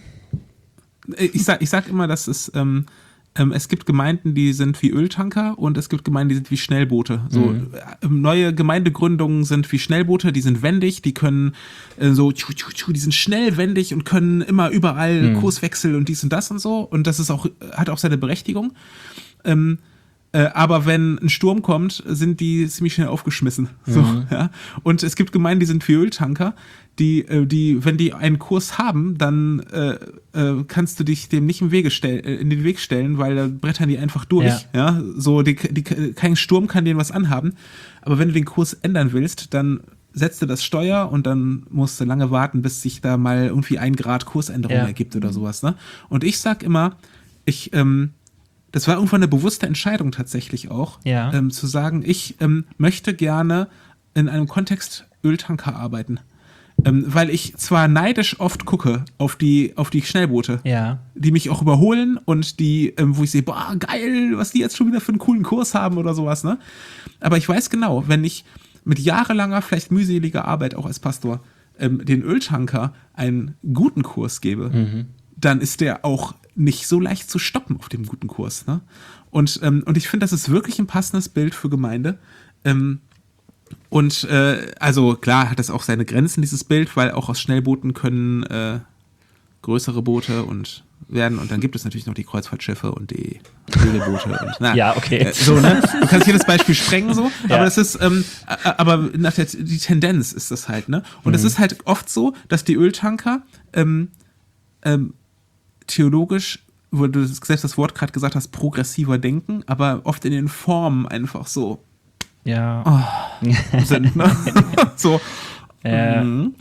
Ich sag, ich sag immer, dass es ähm, ähm, es gibt Gemeinden, die sind wie Öltanker und es gibt Gemeinden, die sind wie Schnellboote. So mhm. äh, neue Gemeindegründungen sind wie Schnellboote, die sind wendig, die können äh, so, tschu, tschu, tschu, die sind schnell wendig und können immer überall mhm. Kurswechsel und dies und das und so. Und das ist auch, hat auch seine Berechtigung. Ähm, äh, aber wenn ein Sturm kommt, sind die ziemlich schnell aufgeschmissen. So, mhm. ja. Und es gibt Gemeinden, die sind wie Öltanker, die, äh, die, wenn die einen Kurs haben, dann äh, äh, kannst du dich dem nicht im Wege stell, äh, in den Weg stellen, weil da brettern die einfach durch. Ja. Ja? So, die, die, kein Sturm kann denen was anhaben. Aber wenn du den Kurs ändern willst, dann setzt du das Steuer und dann musst du lange warten, bis sich da mal irgendwie ein Grad Kursänderung ja. ergibt oder sowas. Ne? Und ich sag immer, ich ähm, das war irgendwann eine bewusste Entscheidung tatsächlich auch, ja. ähm, zu sagen, ich ähm, möchte gerne in einem Kontext Öltanker arbeiten. Ähm, weil ich zwar neidisch oft gucke auf die, auf die Schnellboote, ja. die mich auch überholen und die, ähm, wo ich sehe, boah, geil, was die jetzt schon wieder für einen coolen Kurs haben oder sowas, ne? Aber ich weiß genau, wenn ich mit jahrelanger, vielleicht mühseliger Arbeit auch als Pastor ähm, den Öltanker einen guten Kurs gebe, mhm. dann ist der auch nicht so leicht zu stoppen auf dem guten Kurs. Ne? Und, ähm, und ich finde, das ist wirklich ein passendes Bild für Gemeinde. Ähm, und äh, also klar hat das auch seine Grenzen, dieses Bild, weil auch aus Schnellbooten können äh, größere Boote und werden. Und dann gibt es natürlich noch die Kreuzfahrtschiffe und die Segelboote. und, na, ja, okay. Äh, so, ne? Du kannst jedes Beispiel sprengen, so. Ja. Aber das ist, ähm, aber nach der, die Tendenz ist das halt, ne? Und es mhm. ist halt oft so, dass die Öltanker ähm, ähm, theologisch, wo du selbst das Wort gerade gesagt hast, progressiver denken, aber oft in den Formen einfach so ja. oh, sind, ne? so ja. mm,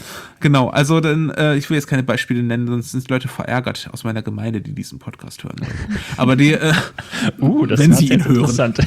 genau. Also dann, äh, ich will jetzt keine Beispiele nennen, sonst sind Leute verärgert aus meiner Gemeinde, die diesen Podcast hören. Aber die, äh, uh, das wenn ist sie ihn hören. Interessant.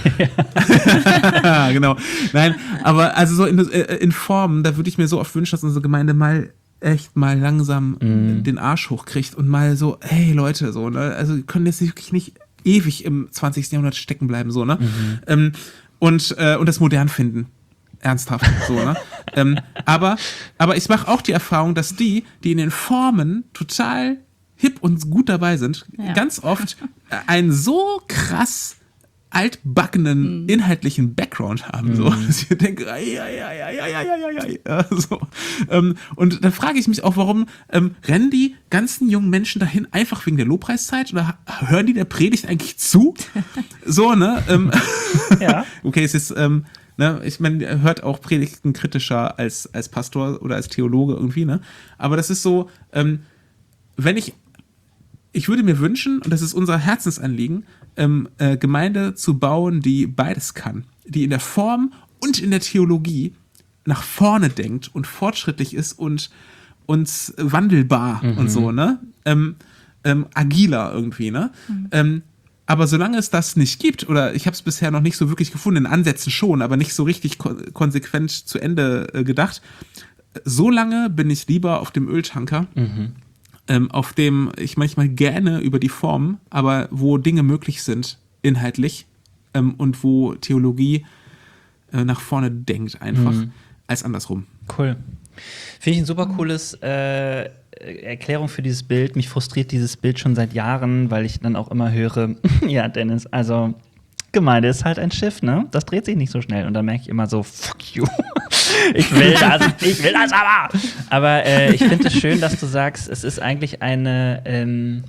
Genau. Nein, aber also so in, in Formen, da würde ich mir so oft wünschen, dass unsere Gemeinde mal echt mal langsam mm. den Arsch hochkriegt und mal so, hey Leute, so, ne, also wir können jetzt wirklich nicht ewig im zwanzigsten Jahrhundert stecken bleiben, so, ne, mhm. ähm, und, äh, und das modern finden. Ernsthaft, so, ne, ähm, aber, aber ich mache auch die Erfahrung, dass die, die in den Formen total hip und gut dabei sind, ja. ganz oft einen so krass altbackenen mm. inhaltlichen Background haben, mm. so, dass ich denke, ai, ai, ai, ai, ai, ai, ai, ja, so. Ähm, und dann frage ich mich auch, warum ähm, rennen die ganzen jungen Menschen dahin einfach wegen der Lobpreiszeit oder hören die der Predigt eigentlich zu? So, ne? Ähm, ja. Okay, es ist, ähm, ne, ich meine, er hört auch Predigten kritischer als, als Pastor oder als Theologe irgendwie, ne? Aber das ist so, ähm, wenn ich Ich würde mir wünschen, und das ist unser Herzensanliegen, ähm, äh, Gemeinde zu bauen, die beides kann. Die in der Form und in der Theologie nach vorne denkt und fortschrittlich ist und uns wandelbar mhm. und so, ne? Ähm, ähm, agiler irgendwie, ne? Mhm. Ähm, aber solange es das nicht gibt, oder ich habe es bisher noch nicht so wirklich gefunden, in Ansätzen schon, aber nicht so richtig ko- konsequent zu Ende äh, gedacht, solange bin ich lieber auf dem Öltanker, mhm. Ähm, auf dem ich manchmal gerne über die Form, aber wo Dinge möglich sind, inhaltlich, ähm, und wo Theologie äh, nach vorne denkt einfach, mhm. als andersrum. Cool. Finde ich ein super cooles äh, Erklärung für dieses Bild. Mich frustriert dieses Bild schon seit Jahren, weil ich dann auch immer höre, ja, Dennis, also Gemeinde ist halt ein Schiff, ne? Das dreht sich nicht so schnell. Und dann merke ich immer so, fuck you. Ich will das, ich will das aber. Aber äh, ich finde es schön, dass du sagst, es ist eigentlich eine, ähm,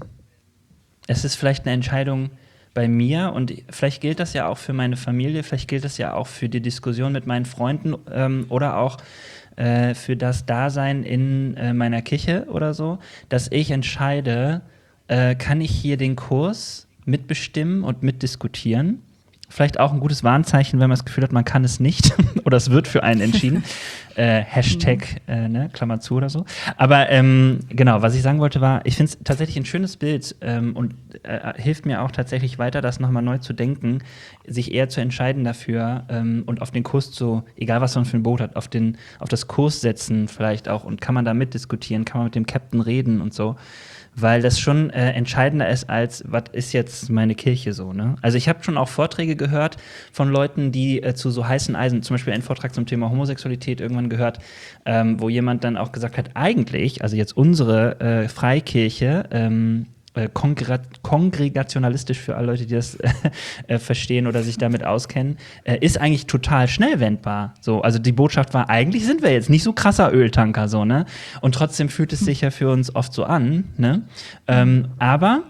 es ist vielleicht eine Entscheidung bei mir und vielleicht gilt das ja auch für meine Familie, vielleicht gilt das ja auch für die Diskussion mit meinen Freunden ähm, oder auch äh, für das Dasein in äh, meiner Kirche oder so, dass ich entscheide, äh, kann ich hier den Kurs mitbestimmen und mitdiskutieren. Vielleicht auch ein gutes Warnzeichen, wenn man das Gefühl hat, man kann es nicht oder es wird für einen entschieden. äh, Hashtag, äh, ne, Klammer zu oder so. Aber ähm, genau, was ich sagen wollte war, ich finde es tatsächlich ein schönes Bild ähm, und äh, hilft mir auch tatsächlich weiter, das nochmal neu zu denken, sich eher zu entscheiden dafür ähm, und auf den Kurs zu, egal was man für ein Boot hat, auf, den, auf das Kurs setzen vielleicht auch und kann man da mitdiskutieren, kann man mit dem Captain reden und so. Weil das schon äh, entscheidender ist als, was ist jetzt meine Kirche so, ne? Also ich habe schon auch Vorträge gehört von Leuten, die äh, zu so heißen Eisen, zum Beispiel einen Vortrag zum Thema Homosexualität irgendwann gehört, ähm, wo jemand dann auch gesagt hat, eigentlich, also jetzt unsere äh, Freikirche, ähm, äh, kongre- kongregationalistisch für alle Leute, die das äh, verstehen oder sich damit auskennen, äh, ist eigentlich total schnell wendbar. So, also die Botschaft war, eigentlich sind wir jetzt nicht so krasser Öltanker, so, ne? Und trotzdem fühlt es sich ja für uns oft so an, ne? Ähm, aber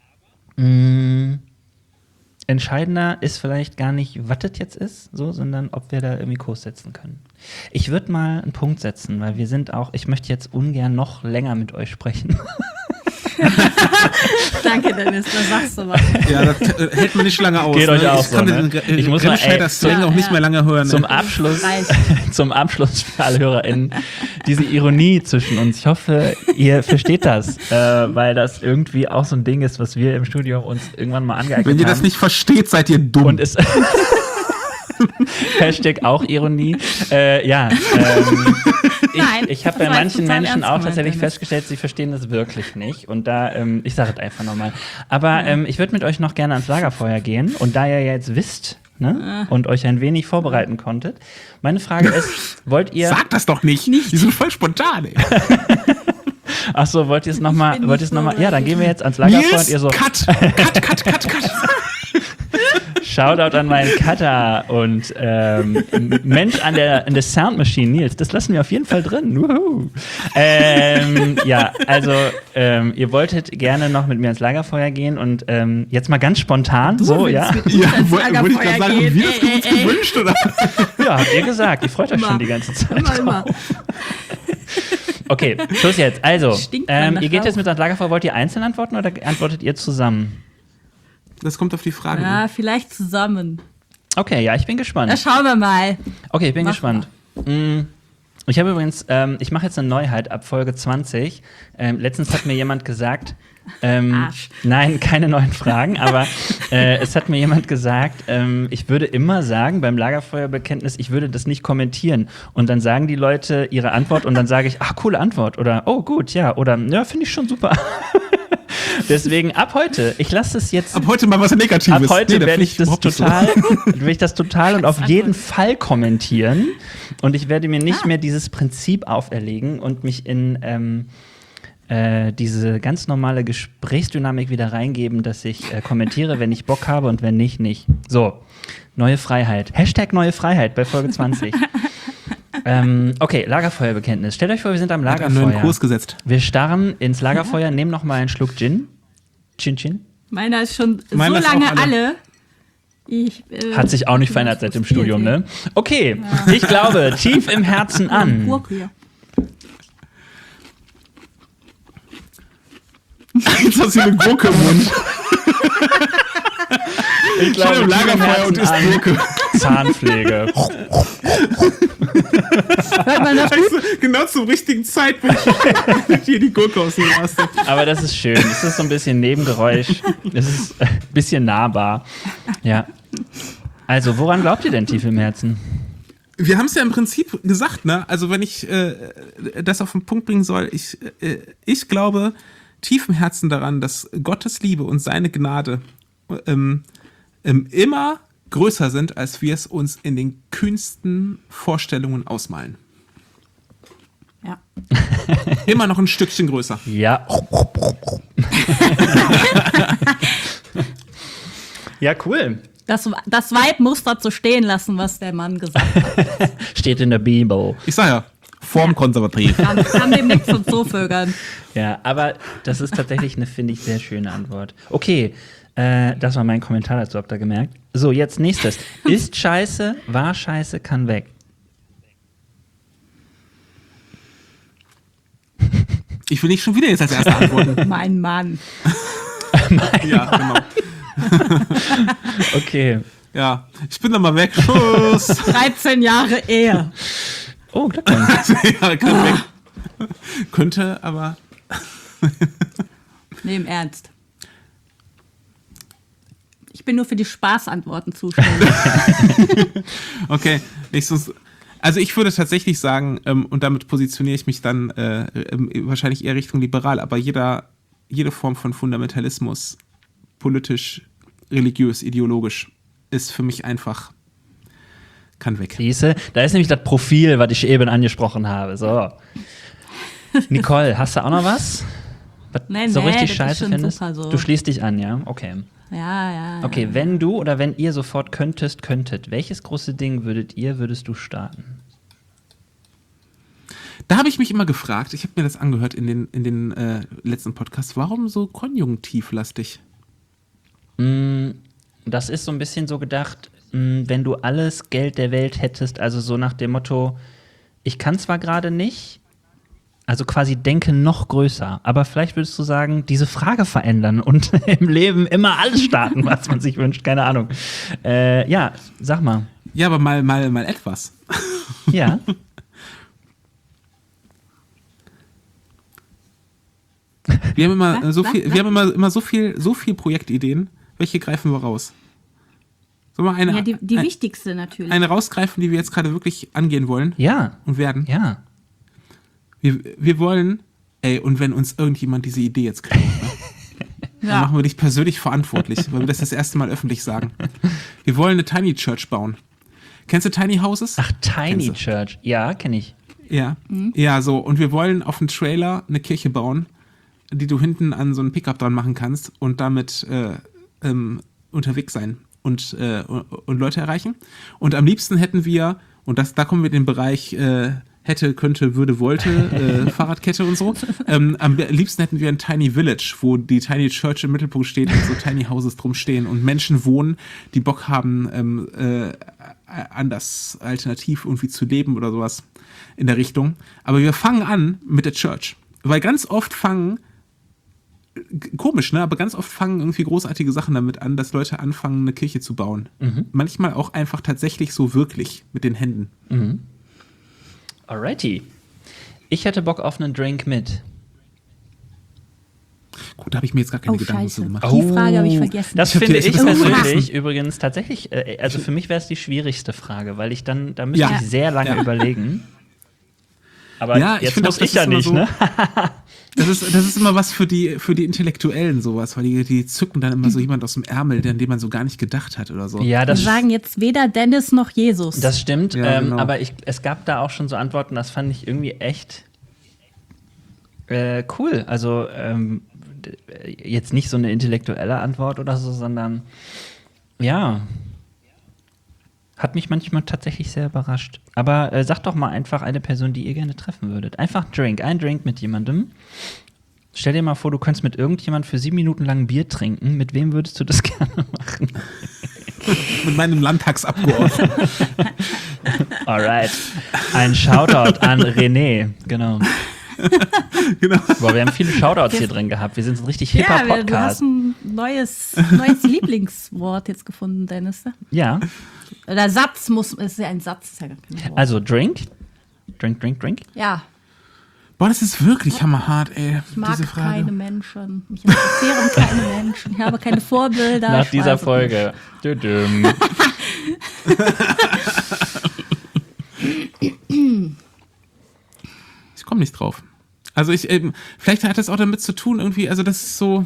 mh, entscheidender ist vielleicht gar nicht, was das jetzt ist, so, sondern ob wir da irgendwie Kurs setzen können. Ich würde mal einen Punkt setzen, weil wir sind auch, ich möchte jetzt ungern noch länger mit euch sprechen. Danke, Dennis, was sagst du was? Ja, das äh, hält man nicht lange aus. Geht ne? euch auch ich so, kann ne? den Ich muss mal, ey, das Slang auch nicht ja. mehr lange hören. Zum ne? Abschluss, zum Abschluss für alle HörerInnen, diese Ironie zwischen uns. Ich hoffe, ihr versteht das, äh, weil das irgendwie auch so ein Ding ist, was wir im Studio uns irgendwann mal angeeignet haben. Wenn ihr das nicht versteht, seid ihr dumm. Und es Hashtag auch Ironie. Äh, ja, ähm, Nein, ich, ich habe bei manchen Menschen auch tatsächlich festgestellt, sie verstehen das wirklich nicht. Und da, ähm, ich sage es einfach nochmal. Aber ähm, ich würde mit euch noch gerne ans Lagerfeuer gehen. Und da ihr jetzt wisst, ne, und euch ein wenig vorbereiten konntet, meine Frage ist, wollt ihr... Sag das doch nicht, die sind voll spontan, ey. Ach so, wollt ihr es nochmal, wollt ihr es nochmal, ja, dann gehen wir jetzt ans Lagerfeuer Nils, und ihr so... Cut, cut, cut, cut, cut. Shoutout an meinen Cutter und ähm, Mensch an der, an der Sound Machine, Nils, das lassen wir auf jeden Fall drin. Wuhu. Ähm, ja, also ähm, ihr wolltet gerne noch mit mir ans Lagerfeuer gehen und ähm, jetzt mal ganz spontan, du so, ja. Ja, wollte ich gerade sagen, haben wir das ey, uns ey, gewünscht, oder? Ja, habt ihr gesagt, ihr freut euch immer. schon die ganze Zeit. Immer, immer. Okay, Schluss jetzt. Also, Stinkt man ähm, nach ihr geht Rauch. jetzt mit ans Lagerfeuer, wollt ihr einzeln antworten oder antwortet ihr zusammen? Das kommt auf die Frage. Ja, vielleicht zusammen. Okay, ja, ich bin gespannt. Na, schauen wir mal. Okay, ich bin Mach gespannt. Mm, Ich habe übrigens, ähm, ich mache jetzt eine Neuheit ab Folge zwanzig. Ähm, letztens hat mir jemand gesagt, ähm, Arsch. nein, keine neuen Fragen, aber äh, es hat mir jemand gesagt, ähm, ich würde immer sagen beim Lagerfeuerbekenntnis, ich würde das nicht kommentieren. Und dann sagen die Leute ihre Antwort und dann sage ich, ach, coole Antwort oder oh, gut, ja, oder ja, finde ich schon super. Deswegen ab heute, ich lasse es jetzt. Ab heute mal was Negatives. Ab heute Nee, werde ich, das überhaupt nicht so. total, werde ich das total und auf jeden Fall kommentieren. Und ich werde mir nicht Ah. mehr dieses Prinzip auferlegen und mich in ähm, äh, diese ganz normale Gesprächsdynamik wieder reingeben, dass ich äh, kommentiere, wenn ich Bock habe und wenn nicht, nicht. So, neue Freiheit. Hashtag neue Freiheit bei Folge zwanzig. ähm, okay, Lagerfeuerbekenntnis. Stellt euch vor, wir sind am Hat einen Lagerfeuer. neuen Kurs gesetzt. Wir starren ins Lagerfeuer, nehmen noch mal einen Schluck Gin. Chin Chin. Meiner ist schon Meiner so ist auch lange alle. alle. Ich, äh, Hat sich auch nicht verändert seit dem Studium, ne? Okay, ich glaube, tief im Herzen an. Gurke hier. Jetzt hast du eine Gurke im Mund. Ich Schön im Lagerfeuer und isst Gurke. Zahnpflege. Hört man das? Weißt du, genau zum richtigen Zeitpunkt hier die Gurke aus dem Raster. Aber das ist schön. Es ist so ein bisschen Nebengeräusch. Es ist ein bisschen nahbar. Ja. Also, woran glaubt ihr denn tief im Herzen? Wir haben es ja im Prinzip gesagt, ne? Also wenn ich äh, das auf den Punkt bringen soll, ich, äh, ich glaube tief im Herzen daran, dass Gottes Liebe und seine Gnade ähm, ähm, immer größer sind, als wir es uns in den kühnsten Vorstellungen ausmalen. Ja. Immer noch ein Stückchen größer. Ja. Ja, cool. Das, das Weib muss dazu stehen lassen, was der Mann gesagt hat. Steht in der Bibel. Ich sag ja, formkonservativ. Kann, kann dem nichts von Zoovögeln. Ja, aber das ist tatsächlich eine, finde ich, sehr schöne Antwort. Okay, äh, das war mein Kommentar dazu, habt ihr gemerkt. So, jetzt nächstes. Ist scheiße, war scheiße, kann weg. Ich will nicht schon wieder jetzt als Erster antworten. Mein Mann. Ja, genau. Okay. Ja, ich bin da mal weg. Tschüss. dreizehn Jahre Ehe. Oh, Glückwunsch. Ja, kann weg. Könnte, aber Nee, im Ernst. Ich bin nur für die Spaßantworten zuständig. okay. Nächstes. Also ich würde tatsächlich sagen, ähm, und damit positioniere ich mich dann äh, ähm, wahrscheinlich eher Richtung liberal, aber jeder, jede Form von Fundamentalismus, politisch, religiös, ideologisch, ist für mich einfach, kann weg. Siehste, da ist nämlich das Profil, was ich eben angesprochen habe. So. Nicole, hast du auch noch was? Was Nee, so nee, richtig das ist scheiße schon findest? super so. Du schließt dich an, ja? Okay. Ja, ja. Okay, ja. wenn du oder wenn ihr sofort könntest, könntet, welches große Ding würdet ihr, würdest du starten? Da habe ich mich immer gefragt, ich habe mir das angehört in den, in den äh, letzten Podcasts, warum so konjunktivlastig? Das ist so ein bisschen so gedacht, mh, wenn du alles Geld der Welt hättest, also so nach dem Motto, ich kann zwar gerade nicht, also quasi denke noch größer, aber vielleicht würdest du sagen, diese Frage verändern und im Leben immer alles starten, was man sich wünscht, keine Ahnung. Äh, ja, sag mal. Ja, aber mal, mal, mal etwas. Ja. Wir haben immer Was? so Was? viel, Was? wir haben immer, immer so viel, so viel Projektideen. Welche greifen wir raus? Sollen wir eine, Ja, die, die ein, wichtigste natürlich. eine rausgreifen, die wir jetzt gerade wirklich angehen wollen Ja. und werden? Ja. Wir, wir wollen, ey, und wenn uns irgendjemand diese Idee jetzt klaut, ne, dann Ja. machen wir dich persönlich verantwortlich, weil wir das das erste Mal öffentlich sagen. Wir wollen eine Tiny Church bauen. Kennst du Tiny Houses? Ach, Tiny Kennst du? Church. Ja, kenne ich. Ja, ja, so. Und wir wollen auf dem Trailer eine Kirche bauen, die du hinten an so einen Pickup dran machen kannst und damit äh, ähm, unterwegs sein und, äh, und, und Leute erreichen. Und am liebsten hätten wir, und das, da kommen wir in den Bereich äh, hätte, könnte, würde, wollte, äh, Fahrradkette und so. Ähm, am liebsten hätten wir ein Tiny Village, wo die Tiny Church im Mittelpunkt steht und so Tiny Houses drum stehen und Menschen wohnen, die Bock haben, ähm, äh, anders alternativ irgendwie zu leben oder sowas in der Richtung. Aber wir fangen an mit der Church. Weil ganz oft fangen, g- komisch, ne? Aber ganz oft fangen irgendwie großartige Sachen damit an, dass Leute anfangen, eine Kirche zu bauen. Manchmal auch einfach tatsächlich so wirklich mit den Händen. Alrighty. Ich hätte Bock auf einen Drink mit. Gut, da habe ich mir jetzt gar keine Oh, Gedanken scheiße. zu gemacht. Die Frage habe ich vergessen. Das Ich hab finde dir ich das persönlich vergessen. übrigens tatsächlich, äh, also für mich wäre es die schwierigste Frage, weil ich dann, da müsste Ja. ich sehr lange Ja. überlegen. Aber Ja, ich jetzt find muss auch, das ich ja ist immer nicht, so- ne? Das ist, das ist immer was für die, für die Intellektuellen sowas, weil die, die zücken dann immer so jemand aus dem Ärmel, an den man so gar nicht gedacht hat oder so. Ja, Wir das, sagen jetzt weder Dennis noch Jesus. das stimmt. Ja, ähm, genau. aber ich, es gab da auch schon so Antworten, das fand ich irgendwie echt äh, cool. Also ähm, d- jetzt nicht so eine intellektuelle Antwort oder so, sondern ja, hat mich manchmal tatsächlich sehr überrascht. Aber äh, sag doch mal einfach eine Person, die ihr gerne treffen würdet. Einfach ein Drink, ein Drink mit jemandem. Stell dir mal vor, du könntest mit irgendjemand für sieben Minuten lang Bier trinken. Mit wem würdest du das gerne machen? Mit meinem Landtagsabgeordneten. Alright. Ein Shoutout an René. Genau. Genau. Boah, wir haben viele Shoutouts hier drin gehabt. Wir sind so ein richtig hipper ja, wir- du hast Podcast. ein neues, neues Lieblingswort jetzt gefunden, Dennis. Ja. Oder Satz muss, ist ja ein Satz, ist ja gar kein Wort. Also Drink. Drink, drink, drink. Ja, Boah, das ist wirklich hammerhart, ey. ich mag diese Frage. keine Menschen. Mich interessieren keine Menschen. Ich habe keine Vorbilder. Nach ich dieser weiß es Folge. Düdüm. Ich komme nicht drauf. Also ich, ähm, vielleicht hat das auch damit zu tun, irgendwie, also das ist so.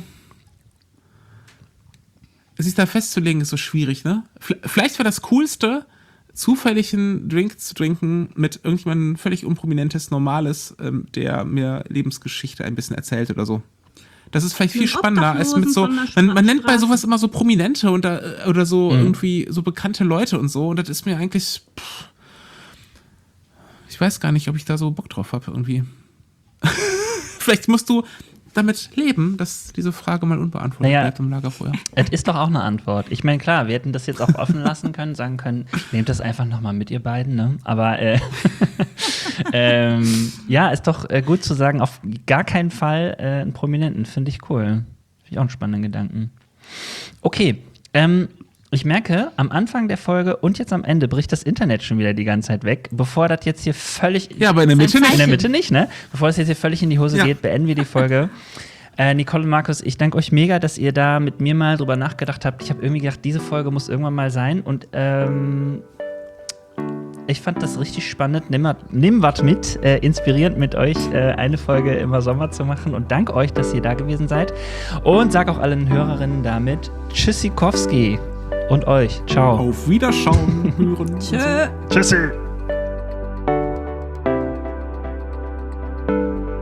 Sich da festzulegen, ist so schwierig, ne? V- Vielleicht wäre das Coolste, zufällig einen Drink zu trinken mit irgendjemandem völlig unprominentes, Normales, ähm, der mir Lebensgeschichte ein bisschen erzählt oder so. Das ist vielleicht viel Einen spannender als mit so. Obdachlosen von Man, der man nennt bei Straße. sowas immer so Prominente und da, oder so Mhm. irgendwie so bekannte Leute und so. Und das ist mir eigentlich. Pff, ich weiß gar nicht, ob ich da so Bock drauf habe, irgendwie. Vielleicht musst du damit leben, dass diese Frage mal unbeantwortet Naja. bleibt im Lagerfeuer. Es ist doch auch eine Antwort. Ich meine, klar, wir hätten das jetzt auch offen lassen können, sagen können, nehmt das einfach nochmal mit, ihr beiden, ne? Aber äh, ähm, ja, ist doch äh, gut zu sagen, auf gar keinen Fall äh, einen Prominenten. Finde ich cool. Finde ich auch einen spannenden Gedanken. Okay, ähm, ich merke, am Anfang der Folge und jetzt am Ende bricht das Internet schon wieder die ganze Zeit weg. Bevor das jetzt hier völlig. Ja, aber in der Mitte ein nicht. In der Mitte nicht, ne? Bevor es jetzt hier völlig in die Hose Ja. geht, beenden wir die Folge. Äh, Nicole und Markus, ich danke euch mega, dass ihr da mit mir mal drüber nachgedacht habt. Ich habe irgendwie gedacht, diese Folge muss irgendwann mal sein. Und ähm, ich fand das richtig spannend. Nimm, wat- nimm was mit, äh, inspirierend mit euch, äh, eine Folge im Sommer zu machen. Und danke euch, dass ihr da gewesen seid. Und sag auch allen Hörerinnen damit Tschüssikowski und euch. Ciao. Auf Wiederschauen, hören. Tschö. Tschüssi.